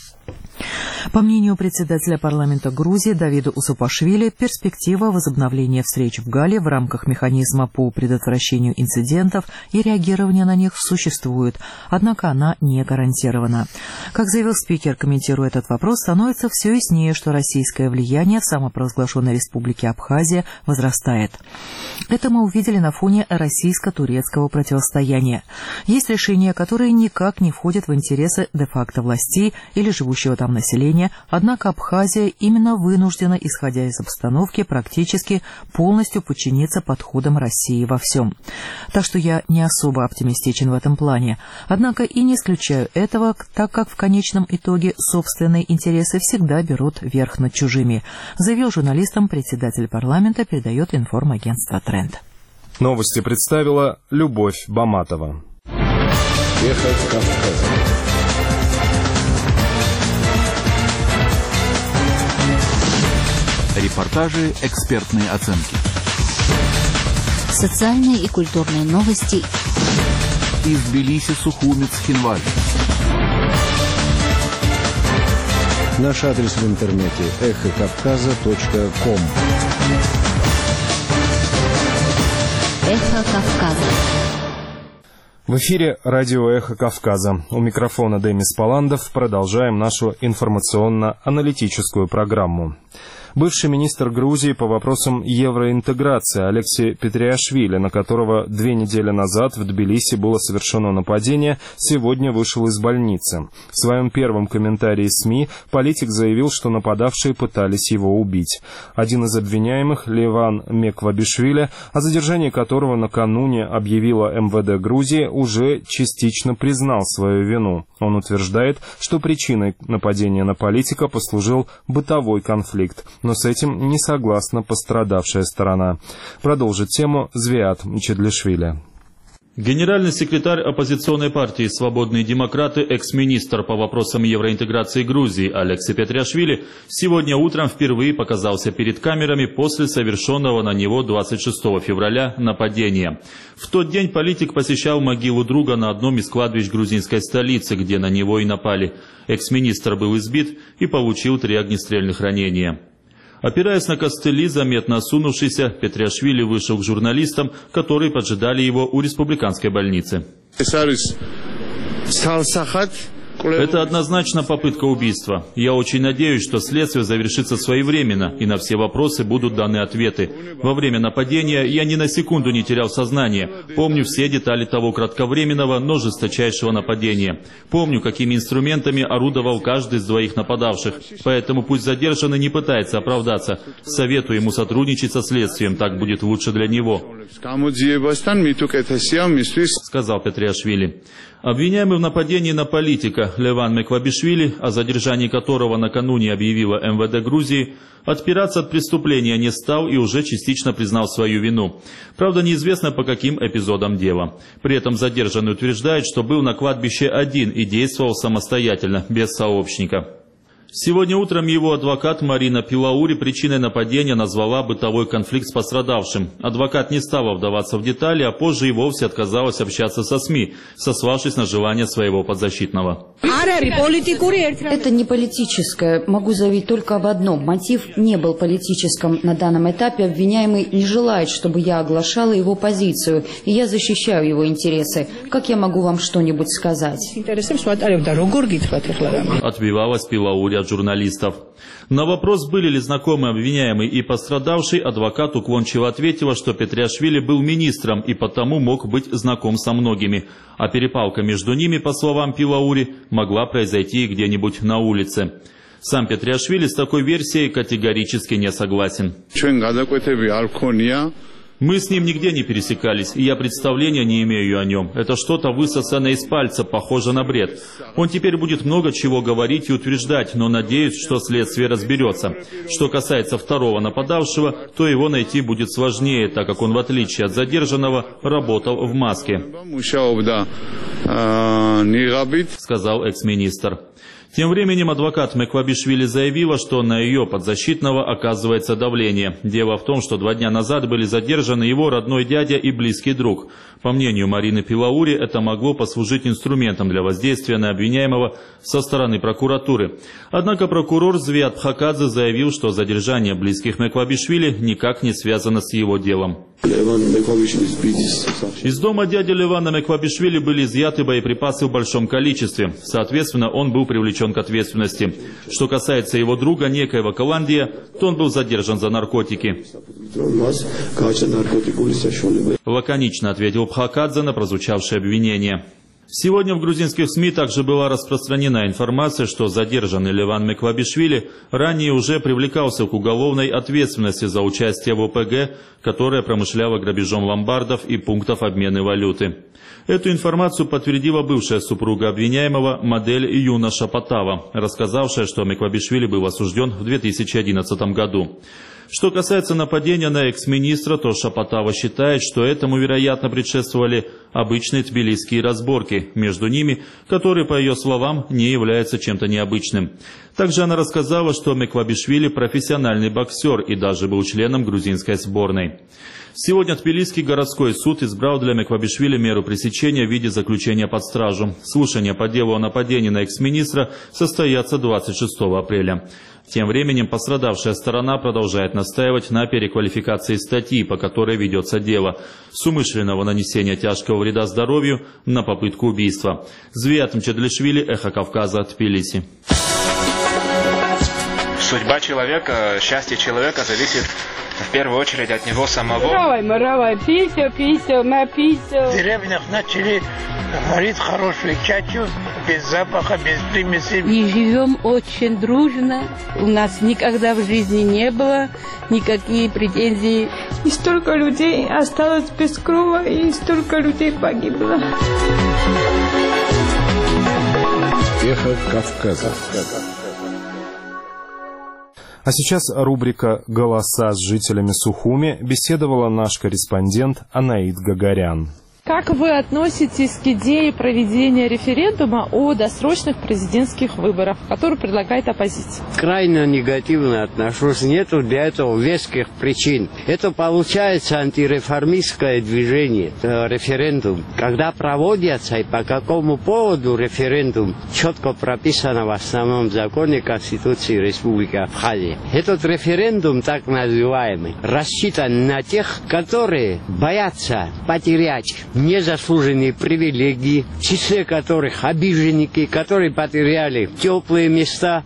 По мнению председателя парламента Грузии Давида Усупашвили, перспектива возобновления встреч в Гале в рамках механизма по предотвращению инцидентов и реагирования на них существует, однако она не гарантирована. Как заявил спикер, комментируя этот вопрос, становится все яснее, что российское влияние в самопровозглашенной республике Абхазия возрастает. Это мы увидели на фоне российско-турецкого противостояния. Есть решения, которые никак не входят в интересы де-факто властей или живущего там населения, однако Абхазия именно вынуждена, исходя из обстановки, практически полностью подчиниться подходам России во всем. Так что я не особо оптимистичен в этом плане. Однако и не исключаю этого, так как в конечном итоге собственные интересы всегда берут верх над чужими, заявил журналистам председатель парламента, передает информагентство «Тренд». Новости представила Любовь Баматова. Эхо Кавказа. Репортажи, экспертные оценки. Социальные и культурные новости. Из Тбилиси, Сухуми, Цхинвали. Наш адрес в интернете эхо кавказа точка ком. Эхо Кавказа. В эфире радио «Эхо Кавказа». У микрофона Демис Паландов. Продолжаем нашу информационно-аналитическую программу. Бывший министр Грузии по вопросам евроинтеграции Алексей Петриашвили, на которого две недели назад в Тбилиси было совершено нападение, сегодня вышел из больницы. В своем первом комментарии СМИ политик заявил, что нападавшие пытались его убить. Один из обвиняемых, Леван Меквабишвили, о задержании которого накануне объявила эм вэ дэ Грузии, уже частично признал свою вину. Он утверждает, что причиной нападения на политика послужил бытовой конфликт. Но с этим не согласна пострадавшая сторона. Продолжит тему Звиат Чедлишвили. Генеральный секретарь оппозиционной партии «Свободные демократы», экс-министр по вопросам евроинтеграции Грузии Алексей Петриашвили сегодня утром впервые показался перед камерами после совершенного на него двадцать шестого февраля нападения. В тот день политик посещал могилу друга на одном из кладбищ грузинской столицы, где на него и напали. Экс-министр был избит и получил три огнестрельных ранения. Опираясь на костыли, заметно осунувшийся, Петриашвили вышел к журналистам, которые поджидали его у республиканской больницы. Это однозначно попытка убийства. Я очень надеюсь, что следствие завершится своевременно, и на все вопросы будут даны ответы. Во время нападения я ни на секунду не терял сознание. Помню все детали того кратковременного, но жесточайшего нападения. Помню, какими инструментами орудовал каждый из двоих нападавших. Поэтому пусть задержанный не пытается оправдаться. Советую ему сотрудничать со следствием, так будет лучше для него, сказал Петриашвили. Обвиняемый в нападении на политика Леван Меквабишвили, о задержании которого накануне объявила эм вэ дэ Грузии, отпираться от преступления не стал и уже частично признал свою вину. Правда, неизвестно, по каким эпизодам дела. При этом задержанный утверждает, что был на кладбище один и действовал самостоятельно, без сообщника. Сегодня утром его адвокат Марина Пилаури причиной нападения назвала бытовой конфликт с пострадавшим. Адвокат не стала вдаваться в детали, а позже и вовсе отказалась общаться со СМИ, сославшись на желание своего подзащитного. Это не политическое. Могу заявить только об одном. Мотив не был политическим. На данном этапе обвиняемый не желает, чтобы я оглашала его позицию, и я защищаю его интересы. Как я могу вам что-нибудь сказать? Отбивалась Пилаури от журналистов. На вопрос, были ли знакомы обвиняемый и пострадавший, адвокат уклончиво ответила, что Петриашвили был министром и потому мог быть знаком со многими, а перепалка между ними, по словам Пилаури, могла произойти где-нибудь на улице. Сам Петриашвили с такой версией категорически не согласен. Мы с ним нигде не пересекались, и я представления не имею о нем. Это что-то высосанное из пальца, похоже на бред. Он теперь будет много чего говорить и утверждать, но надеюсь, что следствие разберется. Что касается второго нападавшего, то его найти будет сложнее, так как он, в отличие от задержанного, работал в маске, сказал экс-министр. Тем временем адвокат Меквабишвили заявила, что на ее подзащитного оказывается давление. Дело в том, что два дня назад были задержаны его родной дядя и близкий друг. По мнению Марины Пилаури, это могло послужить инструментом для воздействия на обвиняемого со стороны прокуратуры. Однако прокурор Звиат Бхакадзе заявил, что задержание близких Меквабишвили никак не связано с его делом. Из дома дяди Левана Меквабишвили были изъяты боеприпасы в большом количестве. Соответственно, он был привлечен к ответственности. Что касается его друга, некоего Каландия, то он был задержан за наркотики. Лаконично ответил Бхакадзе на прозвучавшее обвинение. Сегодня в грузинских СМИ также была распространена информация, что задержанный Леван Меквабишвили ранее уже привлекался к уголовной ответственности за участие в о пэ гэ, которая промышляла грабежом ломбардов и пунктов обмена валюты. Эту информацию подтвердила бывшая супруга обвиняемого, модель Юна Шапатава, рассказавшая, что Меквабишвили был осужден в две тысячи одиннадцатом году. Что касается нападения на экс-министра, то Шапотава считает, что этому, вероятно, предшествовали обычные тбилисские разборки между ними, которые, по ее словам, не являются чем-то необычным. Также она рассказала, что Меквабишвили профессиональный боксер и даже был членом грузинской сборной. Сегодня Тбилисский городской суд избрал для Меквабишвили меру пресечения в виде заключения под стражу. Слушания по делу о нападении на экс-министра состоятся двадцать шестого апреля. Тем временем пострадавшая сторона продолжает настаивать на переквалификации статьи, по которой ведется дело, с умышленного нанесения тяжкого вреда здоровью на попытку убийства. Звиат Мчедлишвили, Эхо Кавказа, Тбилиси. Судьба человека, счастье человека зависит в первую очередь от него самого. Маравай, маравай, писю, писю, ма писю. В деревнях начали варить хорошую чачу, без запаха, без примесей. И живем очень дружно. У нас никогда в жизни не было никаких претензий. И столько людей осталось без крова, и столько людей погибло. Эхо Кавказа. А сейчас рубрика «Голоса с жителями Сухуми» беседовала наш корреспондент Анаид Гагарян. Как вы относитесь к идее проведения референдума о досрочных президентских выборах, который предлагает оппозиция? Крайне негативно отношусь. Нету для этого веских причин. Это получается антиреформистское движение, референдум. Когда проводятся и по какому поводу референдум, четко прописано в основном законе Конституции Республики Абхазия. Этот референдум, так называемый, рассчитан на тех, которые боятся потерять незаслуженные привилегии, в числе которых обиженники, которые потеряли теплые места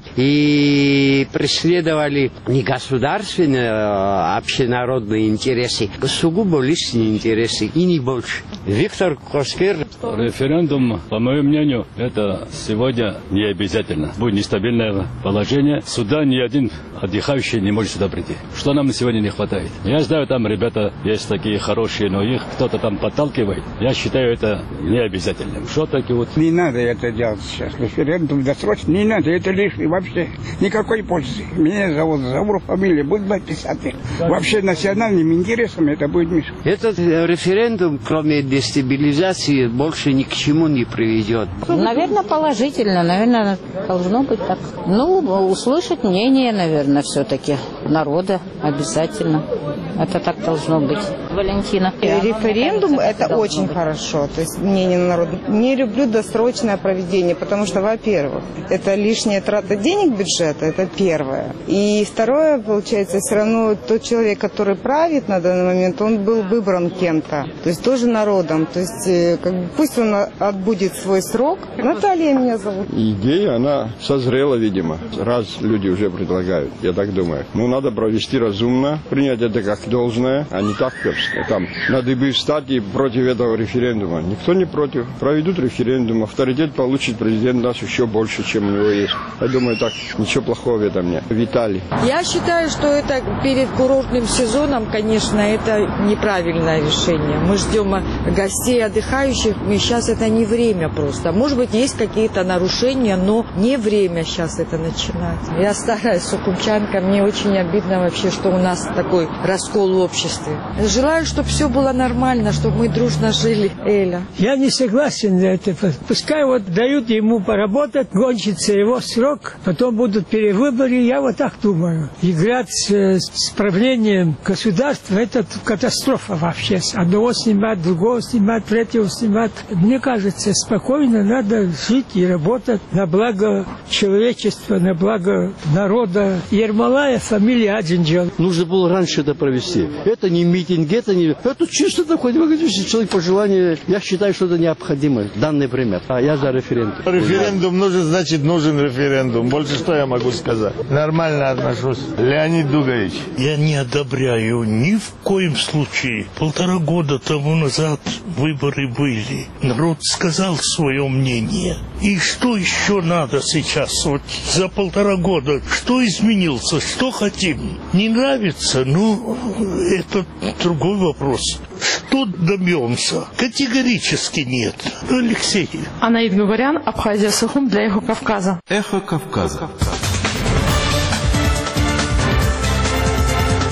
и преследовали не государственные, а общенародные интересы, а сугубо личные интересы, и не больше. Виктор Коскер. Референдум, по моему мнению, это сегодня не обязательно. Будет нестабильное положение. Сюда ни один отдыхающий не может сюда прийти. Что нам сегодня не хватает? Я знаю, там ребята есть такие хорошие, но их кто-то там подталкивает. Я считаю это не обязательным. Что такие вот? Не надо это делать сейчас. Референдум досрочно не надо. Это лишний вообще. Никакой пользы. Меня зовут Завур, фамилия будет пятьдесят. Вообще национальным интересом это будет мешать. Этот референдум, кроме дестабилизации, больше ни к чему не приведет. Наверное, положительно. Наверное, должно быть так. Ну, услышать мнение, наверное, все-таки народа обязательно. Это так должно быть. Валентина. Референдум – это очень хорошо, то есть мнение народа. Не люблю досрочное проведение, потому что, во-первых, это лишняя трата денег бюджета, это первое. И второе, получается, все равно тот человек, который правит на данный момент, он был выбран кем-то, то есть тоже народом. То есть как бы, пусть он отбудет свой срок. Наталья меня зовут. Идея, она созрела, видимо, раз люди уже предлагают, я так думаю. Ну, надо провести разумно, принять это как должное, а не так перстно. Там надо бы встать и против этого референдума. Никто не против. Проведут референдум, авторитет получит президент наш еще больше, чем у него есть. Я думаю, так, ничего плохого в этом нет. Виталий. Я считаю, что это перед курортным сезоном, конечно, это неправильное решение. Мы ждем гостей, отдыхающих, и сейчас это не время просто. Может быть, есть какие-то нарушения, но не время сейчас это начинать. Я старая сукумчанка, мне очень обидно вообще, что у нас такой раскол в обществе. Желаю, чтобы все было нормально, чтобы мы дружно жили, Эля. Я не согласен на это. Пускай вот дают ему поработать, кончится его срок, потом будут перевыборы. Я вот так думаю. Играть с, с правлением государства – это катастрофа вообще. Одного снимать, другого снимать, третьего снимать. Мне кажется, спокойно надо жить и работать на благо человечества, на благо народа. Ермолаев, фамилия Аджинджан. Нужно было раньше это провести. Это не митинг, это не... Это чисто такой, если человек по желанию, я считаю, что это необходимо, данный пример. А я за референдум. Референдум нужен, значит, нужен референдум. Больше что я могу сказать? Нормально отношусь. Леонид Дугович. Я не одобряю ни в коем случае. Полтора года тому назад выборы были. Народ сказал свое мнение. И что еще надо сейчас? Вот за полтора года что изменился? Что хотим? Не нравится? Ну, это другой вопрос. Что добьемся? Категорически нет. Алексей. Анаид Гагарян, Абхазия, Сухум для Эхо Кавказа. Эхо Кавказа.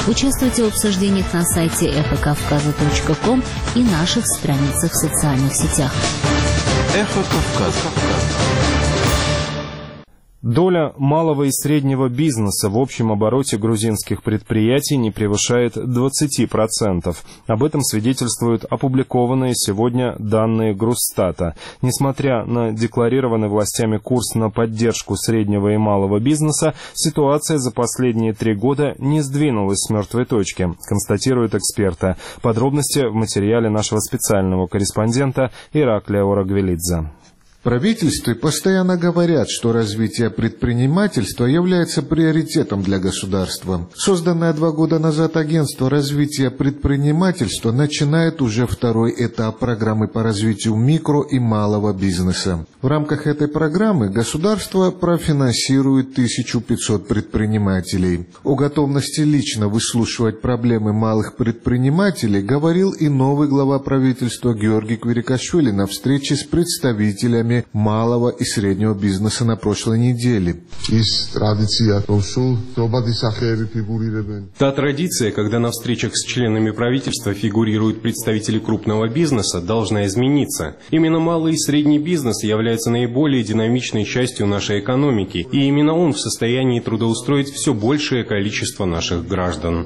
Участвуйте в обсуждениях на сайте эхо кавказа точка ком и наших страницах в социальных сетях. Эхо Кавказа. Доля малого и среднего бизнеса в общем обороте грузинских предприятий не превышает двадцати процентов. Об этом свидетельствуют опубликованные сегодня данные Грузстата. Несмотря на декларированный властями курс на поддержку среднего и малого бизнеса, ситуация за последние три года не сдвинулась с мертвой точки, констатируют эксперты. Подробности в материале нашего специального корреспондента Ираклия Орагвелидзе. В правительстве постоянно говорят, что развитие предпринимательства является приоритетом для государства. Созданное два года назад агентство развития предпринимательства начинает уже второй этап программы по развитию микро и малого бизнеса. В рамках этой программы государство профинансирует тысячу пятьсот предпринимателей. О готовности лично выслушивать проблемы малых предпринимателей говорил и новый глава правительства Георгий Квирикашвили на встрече с представителями малого и среднего бизнеса на прошлой неделе. Та традиция, когда на встречах с членами правительства фигурируют представители крупного бизнеса, должна измениться. Именно малый и средний бизнес является наиболее динамичной частью нашей экономики, и именно он в состоянии трудоустроить все большее количество наших граждан.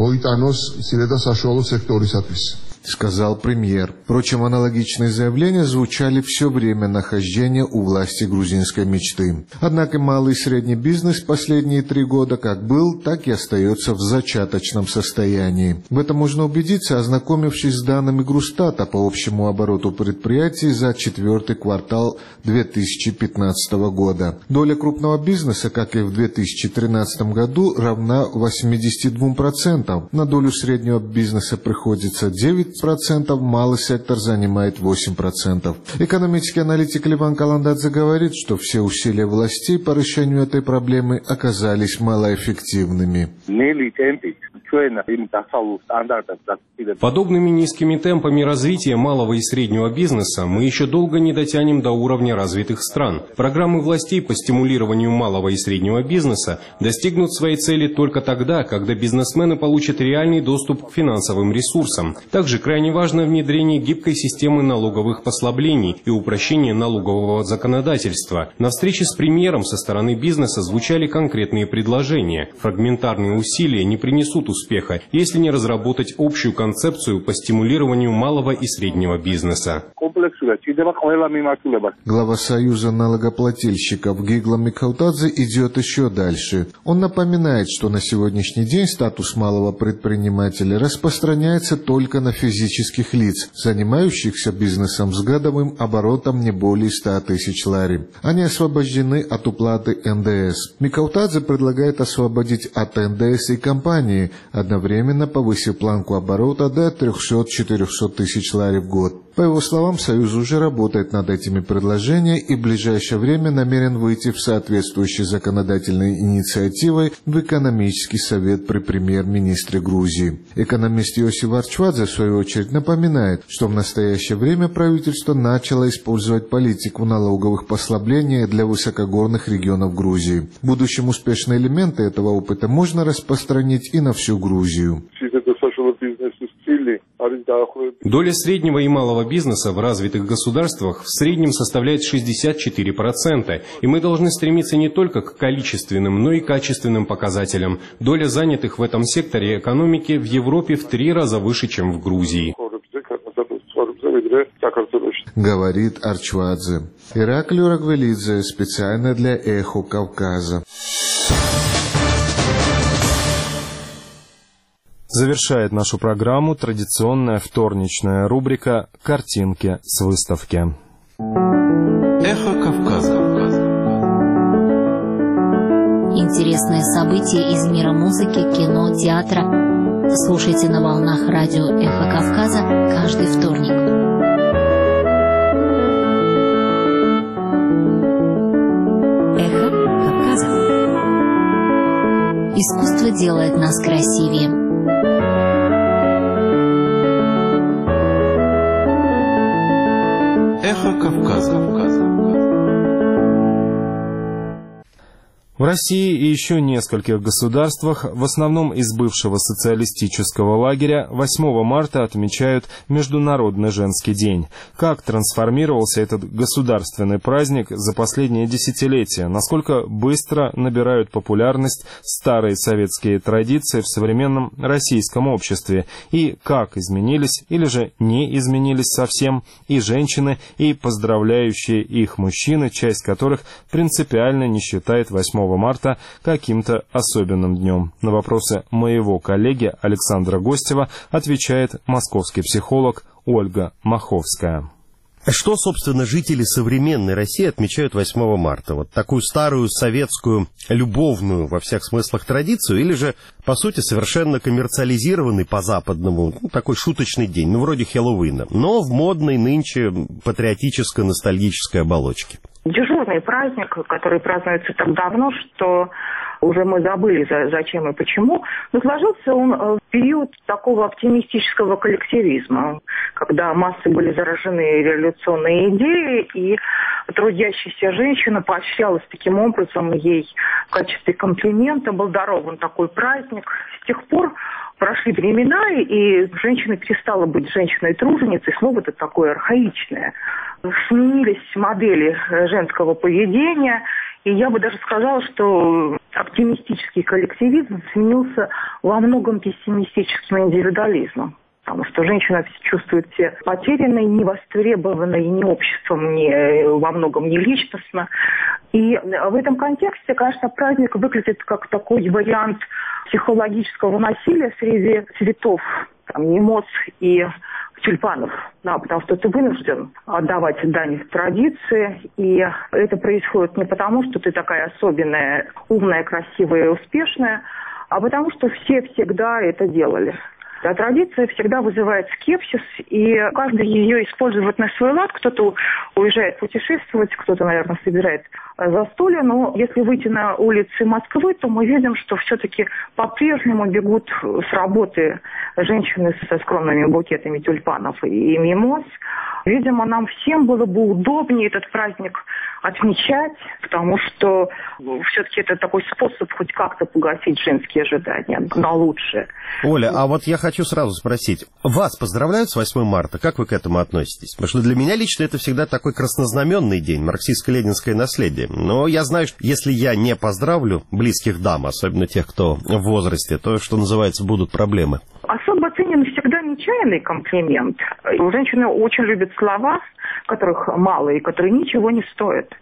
Сказал премьер. Впрочем, аналогичные заявления звучали все время нахождения у власти грузинской мечты. Однако малый и средний бизнес последние три года как был, так и остается в зачаточном состоянии. В этом можно убедиться, ознакомившись с данными Грузстата по общему обороту предприятий за четвертый квартал две тысячи пятнадцатого года. Доля крупного бизнеса, как и в две тысячи тринадцатом году, равна восьмидесяти двум процентам. На долю среднего бизнеса приходится девять процентов, малый сектор занимает восемь процентов. Экономический аналитик Ливан Каландадзе говорит, что все усилия властей по решению этой проблемы оказались малоэффективными. Подобными низкими темпами развития малого и среднего бизнеса мы еще долго не дотянем до уровня развитых стран. Программы властей по стимулированию малого и среднего бизнеса достигнут своей цели только тогда, когда бизнесмены получат реальный доступ к финансовым ресурсам. Также крайне важно внедрение гибкой системы налоговых послаблений и упрощение налогового законодательства. На встрече с премьером со стороны бизнеса звучали конкретные предложения. Фрагментарные усилия не принесут успеха, если не разработать общую концепцию по стимулированию малого и среднего бизнеса. Глава Союза налогоплательщиков Гигла Микаутадзе идет еще дальше. Он напоминает, что на сегодняшний день статус малого предпринимателя распространяется только на физических лиц, занимающихся бизнесом с годовым оборотом не более ста тысяч лари. Они освобождены от уплаты эн дэ эс. Микаутадзе предлагает освободить от эн дэ эс и компании, одновременно повысив планку оборота до трёхсот-четырёхсот тысяч лари в год. По его словам, Союз уже работает над этими предложениями и в ближайшее время намерен выйти в соответствующей законодательной инициативой в экономический совет при премьер-министре Грузии. Экономист Йосиф Арчвадзе, в свою очередь, напоминает, что в настоящее время правительство начало использовать политику налоговых послаблений для высокогорных регионов Грузии. В будущем успешные элементы этого опыта можно распространить и на всю Грузию. Доля среднего и малого бизнеса в развитых государствах в среднем составляет шестьдесят четыре процента, и мы должны стремиться не только к количественным, но и качественным показателям. Доля занятых в этом секторе экономики в Европе в три раза выше, чем в Грузии. Говорит Арчвадзе. Ираклий Орагвелидзе, специально для «Эхо Кавказа». Завершает нашу программу традиционная вторничная рубрика «Картинки с выставки». Эхо Кавказа. Интересные события из мира музыки, кино, театра. Слушайте на волнах радио «Эхо Кавказа» каждый вторник. Эхо Кавказа. Искусство делает нас красивее. Эхо Кавказа. В России и еще нескольких государствах, в основном из бывшего социалистического лагеря, восьмого марта отмечают Международный женский день. Как трансформировался этот государственный праздник за последние десятилетия? Насколько быстро набирают популярность старые советские традиции в современном российском обществе? И как изменились или же не изменились совсем и женщины, и поздравляющие их мужчины, часть которых принципиально не считает восьмого марта каким-то особенным днем? На вопросы моего коллеги Александра Гостева отвечает московский психолог Ольга Маховская. Что, собственно, жители современной России отмечают восьмого марта? Вот такую старую советскую, любовную во всех смыслах традицию, или же, по сути, совершенно коммерциализированный по-западному, ну, такой шуточный день, ну, вроде Хэллоуина, но в модной нынче патриотическо-ностальгической оболочке? Дежурный праздник, который празднуется так давно, что уже мы забыли, за, зачем и почему, но сложился он в период такого оптимистического коллективизма, когда массы были заражены революционной идеей, и трудящаяся женщина поощрялась таким образом, ей в качестве комплимента был дарован такой праздник. С тех пор прошли времена, и женщина перестала быть женщиной-труженицей, слово это такое архаичное. Сменились модели женского поведения, и я бы даже сказала, что оптимистический коллективизм сменился во многом пессимистическим индивидуализмом. Потому что женщина чувствует себя потерянной, невостребованной ни обществом, ни во многом не личностно. И в этом контексте, конечно, праздник выглядит как такой вариант психологического насилия среди цветов, там, мимоз и тюльпанов, да, потому что ты вынужден отдавать дань традиции, и это происходит не потому, что ты такая особенная, умная, красивая и успешная, а потому что все всегда это делали. А традиция всегда вызывает скепсис, и каждый ее использует на свой лад. Кто-то уезжает путешествовать, кто-то, наверное, собирает застолье. Но если выйти на улицы Москвы, то мы видим, что все-таки по-прежнему бегут с работы женщины со скромными букетами тюльпанов и мимоз. Видимо, нам всем было бы удобнее этот праздник отмечать, потому что все-таки это такой способ хоть как-то погасить женские ожидания на лучшее. Оля, а вот я хочу сразу спросить, вас поздравляют с восьмого марта? Как вы к этому относитесь? Потому что для меня лично это всегда такой краснознаменный день, марксистско-ленинское наследие. Но я знаю, что если я не поздравлю близких дам, особенно тех, кто в возрасте, то, что называется, будут проблемы. Особо ценен всегда нечаянный комплимент. Женщины очень любят слова, которых мало и которые ничего не стоят.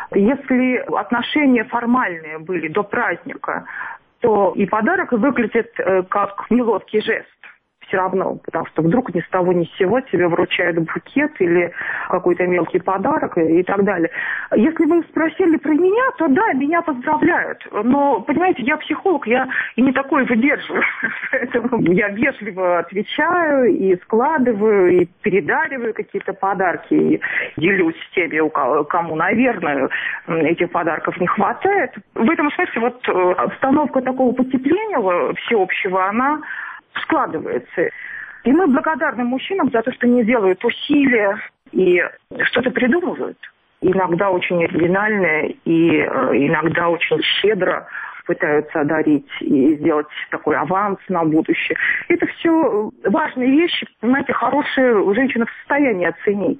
Если отношения формальные были до праздника, то и подарок выглядит э, как неловкий жест. Все равно, потому что вдруг ни с того ни с сего тебе вручают букет или какой-то мелкий подарок и, и так далее. Если вы спросили про меня, то да, меня поздравляют. Но, понимаете, я психолог, я и не такое выдерживаю. Поэтому я вежливо отвечаю и складываю, и передариваю какие-то подарки, и делюсь с теми, у кому, наверное, этих подарков не хватает. В этом смысле вот обстановка такого потепления всеобщего, она складывается. И мы благодарны мужчинам за то, что они делают усилия и что-то придумывают. Иногда очень оригинальное и иногда очень щедро пытаются одарить и сделать такой аванс на будущее. Это все важные вещи, понимаете, хорошие женщины в состоянии оценить.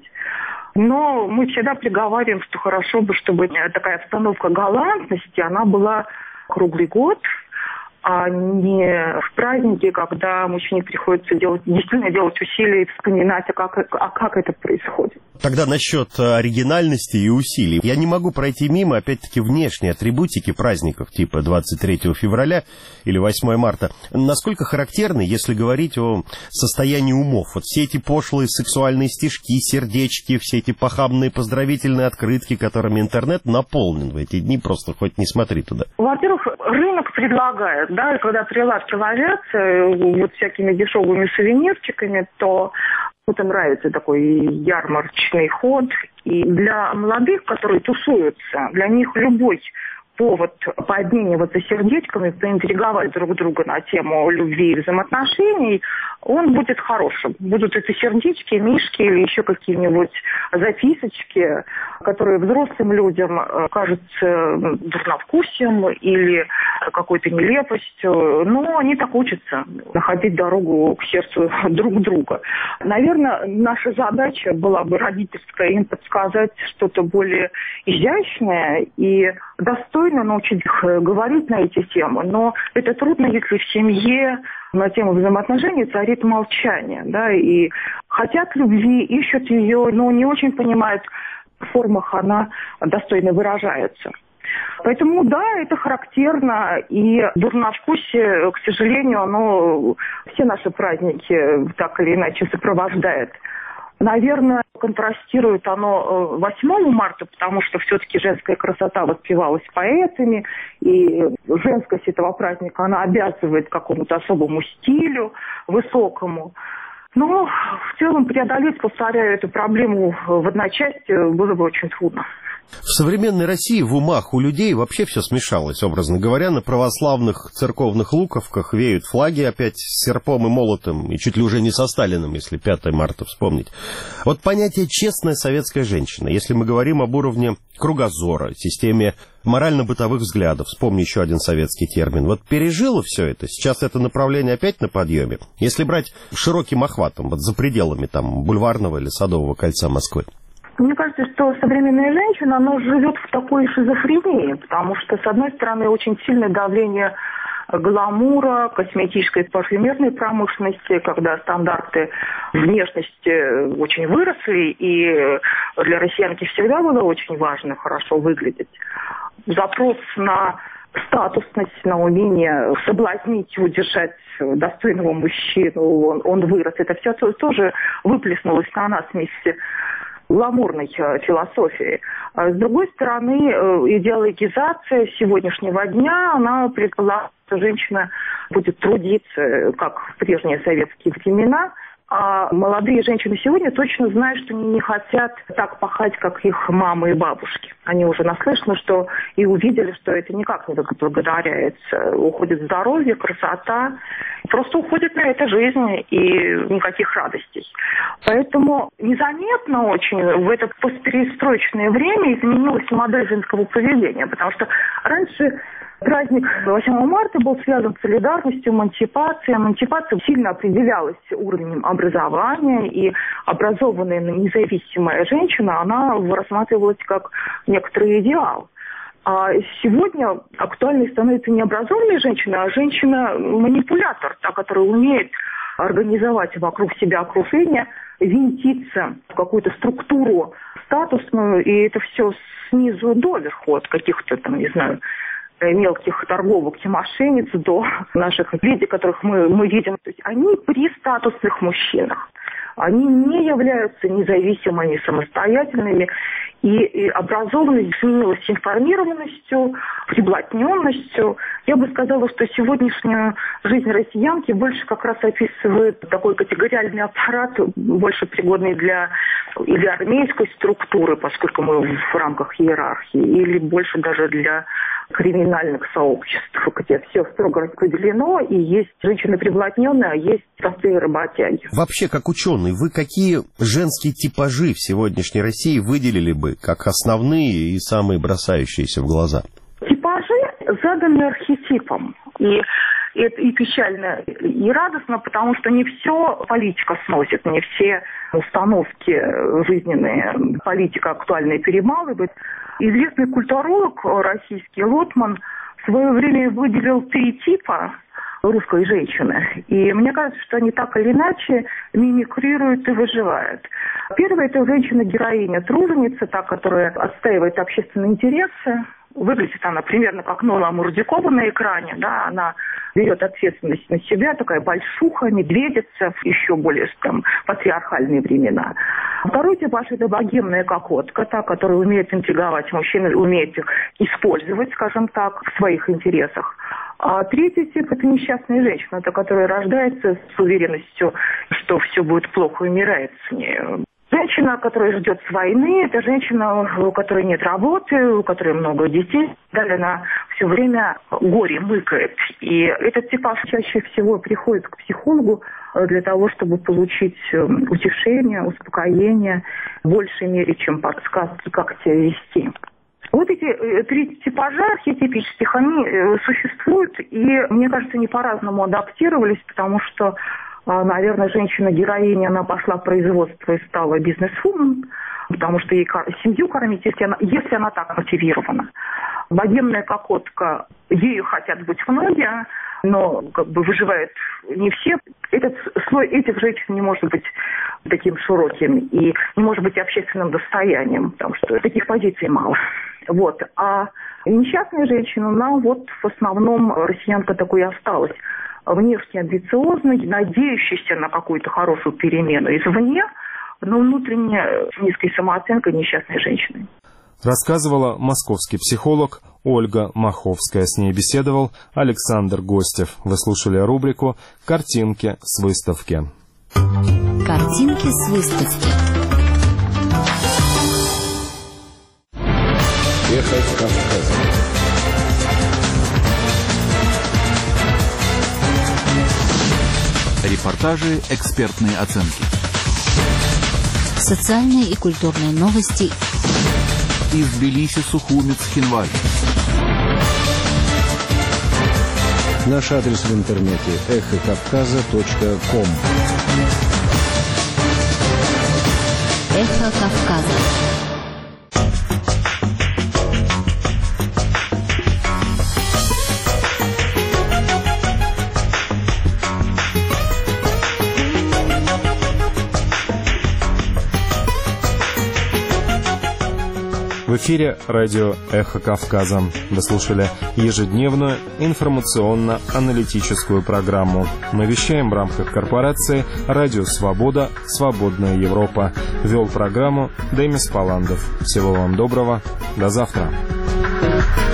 Но мы всегда приговариваем, что хорошо бы, чтобы такая обстановка галантности, она была круглый год, а не в празднике, когда мужчине приходится делать, действительно делать усилия и вспоминать, а как, а как это происходит. Тогда насчет оригинальности и усилий. Я не могу пройти мимо, опять-таки, внешней атрибутики праздников, типа двадцать третьего февраля или восьмого марта. Насколько характерны, если говорить о состоянии умов? Вот все эти пошлые сексуальные стишки, сердечки, все эти похабные поздравительные открытки, которыми интернет наполнен в эти дни, просто хоть не смотри туда. Во-первых, рынок предлагает, да, когда прилавки ловятся вот всякими дешевыми сувенирчиками, то это нравится такой ярмарочный ход. И для молодых, которые тусуются, для них любой повод пообмениваться сердечками, поинтриговать друг друга на тему любви и взаимоотношений он будет хорошим. Будут это сердечки, мишки или еще какие-нибудь записочки, которые взрослым людям кажутся дурновкусием или какой-то нелепостью, но они так учатся находить дорогу к сердцу друг друга. Наверное, наша задача была бы родительская им подсказать что-то более изящное и достойно научить их говорить на эти темы, но это трудно, если в семье на тему взаимоотношений царит молчание, да, и хотят любви, ищут ее, но не очень понимают, в формах она достойно выражается. Поэтому, да, это характерно, и дурновкусие, к сожалению, оно все наши праздники так или иначе сопровождает. Наверное, контрастирует оно восьмому марта, потому что все-таки женская красота воспевалась поэтами, и женскость этого праздника, она обязывает к какому-то особому стилю, высокому. Но в целом преодолеть, повторяю, эту проблему в одночасье было бы очень трудно. В современной России в умах у людей вообще все смешалось, образно говоря. На православных церковных луковках веют флаги опять с серпом и молотом, и чуть ли уже не со Сталиным, если пятое марта вспомнить. Вот понятие «честная советская женщина», если мы говорим об уровне кругозора, системе морально-бытовых взглядов, вспомни еще один советский термин, вот пережило все это, сейчас это направление опять на подъеме, если брать широким охватом, вот за пределами там бульварного или Садового кольца Москвы. Мне кажется, что современная женщина, она живет в такой шизофрении, потому что, с одной стороны, очень сильное давление гламура, косметической парфюмерной промышленности, когда стандарты внешности очень выросли, и для россиянки всегда было очень важно хорошо выглядеть. Запрос на статусность, на умение соблазнить, удержать достойного мужчину, он, он вырос. Это все тоже выплеснулось на нас вместе гламурной философии. А с другой стороны, идеологизация сегодняшнего дня, она предполагает, что женщина будет трудиться, как в прежние советские времена, а молодые женщины сегодня точно знают, что они не хотят так пахать, как их мамы и бабушки. Они уже наслышаны, что и увидели, что это никак не благодаряется. Уходит здоровье, красота. Просто уходит на это жизнь и никаких радостей. Поэтому незаметно очень в это постперестроечное время изменилась модель женского поведения. Потому что раньше праздник восьмого марта был связан с солидарностью, эмансипацией. Эмансипация сильно определялась уровнем образования, и образованная независимая женщина, она рассматривалась как некоторый идеал. А сегодня актуальной становится не образованная женщина, а женщина-манипулятор, та, которая умеет организовать вокруг себя окружение, винтиться в какую-то структуру статусную, и это все снизу доверху, от каких-то там, не знаю, мелких торговок и мошенниц до наших людей, которых мы, мы видим. То есть они при статусных мужчинах. Они не являются независимыми, самостоятельными. И, и образованность сменилась информированностью, приблотненностью. Я бы сказала, что сегодняшнюю жизнь россиянки больше как раз описывает такой категориальный аппарат, больше пригодный для или армейской структуры, поскольку мы в рамках иерархии, или больше даже для криминальных сообществ, где все строго распределено, и есть женщины приблотненные, а есть простые работяги. Вообще, как ученый, вы какие женские типажи в сегодняшней России выделили бы как основные и самые бросающиеся в глаза? Типажи заданы архетипом. И это и печально, и радостно, потому что не все политика сносит, не все установки жизненные политика актуальные перемалывает. Известный культуролог российский Лотман в свое время выделил три типа русской женщины. И мне кажется, что они так или иначе мимикрируют и выживают. Первая – это женщина-героиня, труженица, та, которая отстаивает общественные интересы. Выглядит она примерно как Нола Мурдюкова на экране, да, она берет ответственность на себя, такая большуха, медведица, еще более там, патриархальные времена. Второй типаж – это богемная кокотка, та, которая умеет интриговать мужчин, умеет их использовать, скажем так, в своих интересах. А третий тип – это несчастная женщина, та, которая рождается с уверенностью, что все будет плохо и умирает с ней. Женщина, которая ждет с войны, это женщина, у которой нет работы, у которой много детей. Далее она все время горе мыкает. И этот типаж чаще всего приходит к психологу для того, чтобы получить утешение, успокоение в большей мере, чем подсказки, как себя вести. Вот эти три типажа архетипических, они существуют, и, мне кажется, не по-разному адаптировались, потому что, наверное, женщина-героиня, она пошла в производство и стала бизнес-вумен, потому что ей семью кормить, если она, если она так мотивирована. Богемная кокотка, ею хотят быть многие, но как бы выживают не все. Этот слой этих женщин не может быть таким широким и не может быть общественным достоянием, потому что таких позиций мало. Вот. А несчастная женщина, она вот в основном россиянка такой и осталась. Внешне амбициозной, надеющейся на какую-то хорошую перемену извне, но внутренне низкой самооценкой несчастной женщины. Рассказывала московский психолог Ольга Маховская. С ней беседовал Александр Гостев. Вы слушали рубрику «Картинки с выставки». Картинки с выставки. Эхо Кавказа. Репортажи, экспертные оценки. Социальные и культурные новости. Из Тбилиси, Сухуми, Цхинваль. Наш адрес в интернете эхо кавказа точка ком. Эхо Кавказа. В эфире радио «Эхо Кавказа». Вы слушали ежедневную информационно-аналитическую программу. Мы вещаем в рамках корпорации «Радио Свобода. Свободная Европа». Вел программу Демис Паландов. Всего вам доброго. До завтра.